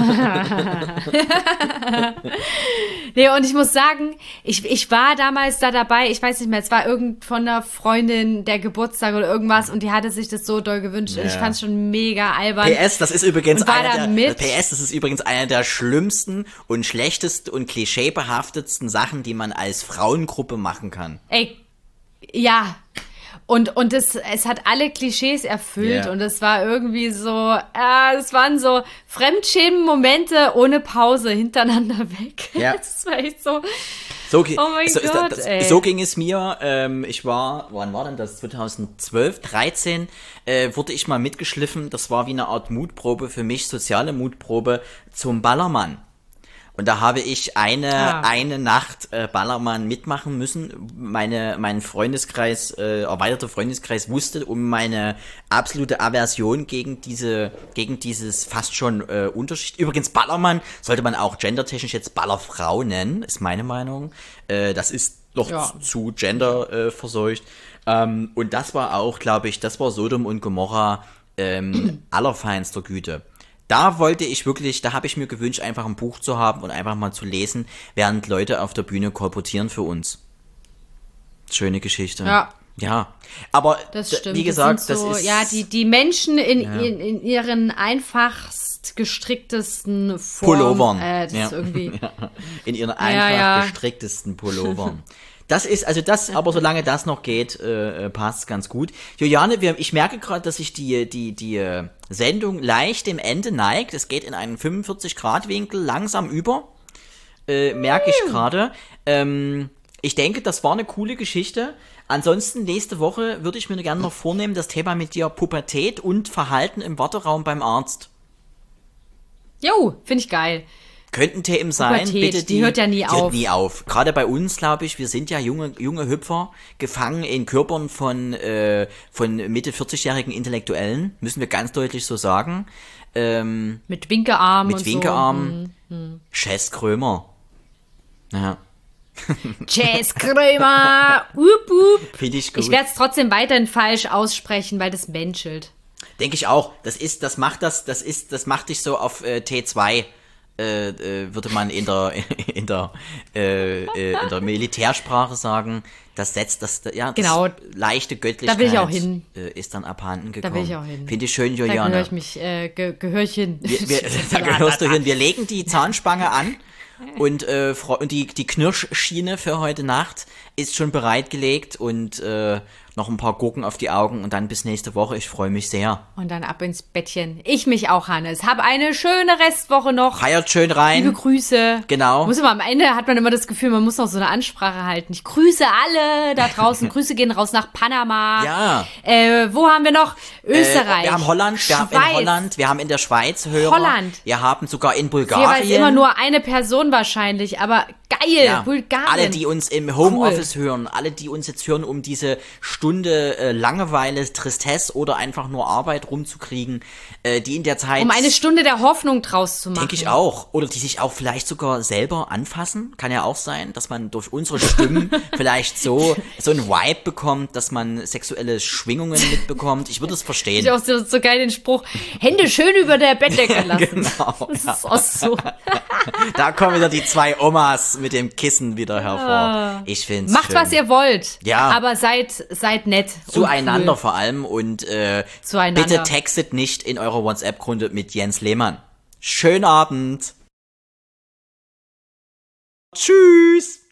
Nee, und ich muss sagen, ich war damals da dabei, ich weiß nicht mehr, es war irgend von einer Freundin der Geburtstag oder irgendwas und die hatte sich das so doll gewünscht und ich fand's schon mega albern. PS, das ist übrigens Und war da mit? PS, das ist übrigens eine der schlimmsten und schlechtesten und klischeebehaftetsten Sachen, die man als Frauengruppe machen kann. Ey, ja. Und es hat alle Klischees erfüllt Ja. und es war irgendwie so, es waren so Fremdschämen-Momente ohne Pause hintereinander weg. Ja. Das war echt so. So, Oh mein Gott, ey. so ging es mir. Wann war denn das? 2012, 13 wurde ich mal mitgeschliffen. Das war wie eine Art Mutprobe für mich, soziale Mutprobe zum Ballermann. Und da habe ich eine Nacht Ballermann mitmachen müssen. Mein Freundeskreis, erweiterter Freundeskreis wusste um meine absolute Aversion gegen dieses fast schon Unterschied. Übrigens Ballermann sollte man auch gendertechnisch jetzt Ballerfrau nennen, ist meine Meinung. Das ist doch zu gender verseucht. Und das war auch, glaube ich, das war Sodom und Gomorra allerfeinster Güte. Da habe ich mir gewünscht, einfach ein Buch zu haben und einfach mal zu lesen, während Leute auf der Bühne kolportieren für uns. Schöne Geschichte. Ja. Ja, aber Das stimmt. wie gesagt, das sind so, das ist... ja, die Menschen in ihren einfachst gestricktesten Formen. Pullovern. Das ist irgendwie... in ihren einfach ja. gestricktesten Pullovern. Aber solange das noch geht, passt ganz gut. Juliane, ich merke gerade, dass sich die Sendung leicht dem Ende neigt. Es geht in einen 45-Grad-Winkel langsam über. Merke ich gerade. Ich denke, das war eine coole Geschichte. Ansonsten, nächste Woche würde ich mir gerne noch vornehmen, das Thema mit dir Pubertät und Verhalten im Warteraum beim Arzt. Jo, finde ich geil. Könnten Themen sein, Pubertät, bitte. die hört ja nie die auf. Hört nie auf. Gerade bei uns, glaube ich, wir sind ja junge Hüpfer, gefangen in Körpern von Mitte 40-jährigen Intellektuellen, müssen wir ganz deutlich so sagen. Mit Winkearm und Winkearm. so. Chess Krömer. Ja, Chess Krömer. Wup, wup. finde ich gut. Ich werde es trotzdem weiterhin falsch aussprechen, weil das menschelt. Denke ich auch. Das macht dich so auf T2. Würde man in der Militärsprache sagen, das Genau. leichte Göttlichkeit Da will ich auch hin. Ist dann abhanden gekommen. Da will ich auch hin. Finde ich schön, Da Juliane. gehöre ich mich, gehöre ich hin. Da gehörst du hin. Wir legen die Zahnspange an und die Knirschschiene für heute Nacht ist schon bereitgelegt und noch ein paar Gurken auf die Augen und dann bis nächste Woche. Ich freue mich sehr. Und dann ab ins Bettchen. Ich mich auch, Hannes. Hab eine schöne Restwoche noch. Feiert schön rein. Liebe Grüße. Genau. Muss immer, am Ende hat man immer das Gefühl, man muss noch so eine Ansprache halten. Ich grüße alle da draußen. Grüße gehen raus nach Panama. Ja. Wo haben wir noch? Österreich. Wir haben Holland, wir haben in Schweiz. Holland, wir haben in der Schweiz Hörer. Holland. Wir haben sogar in Jeweils Bulgarien. immer nur eine Person wahrscheinlich, aber Geil, Ja, Bulgarien. alle, die uns im Homeoffice hören, alle, die uns jetzt hören, um diese Stunde Langeweile, Tristesse oder einfach nur Arbeit rumzukriegen, die in der Zeit... Um eine Stunde der Hoffnung draus zu machen. Denke ich auch. Oder die sich auch vielleicht sogar selber anfassen. Kann ja auch sein, dass man durch unsere Stimmen vielleicht so ein Vibe bekommt, dass man sexuelle Schwingungen mitbekommt. Ich würde es verstehen. Ich auch so geil den Spruch, Hände schön über der Bettdecke lassen. Genau. Das ist auch so. Da kommen wieder die zwei Omas mit dem Kissen wieder hervor. Ich find's Macht, schön. was ihr wollt. Ja. Aber seid nett. und Zueinander cool. vor allem und Zueinander. bitte textet nicht in eurer WhatsApp-Grunde mit Jens Lehmann. Schönen Abend. Tschüss.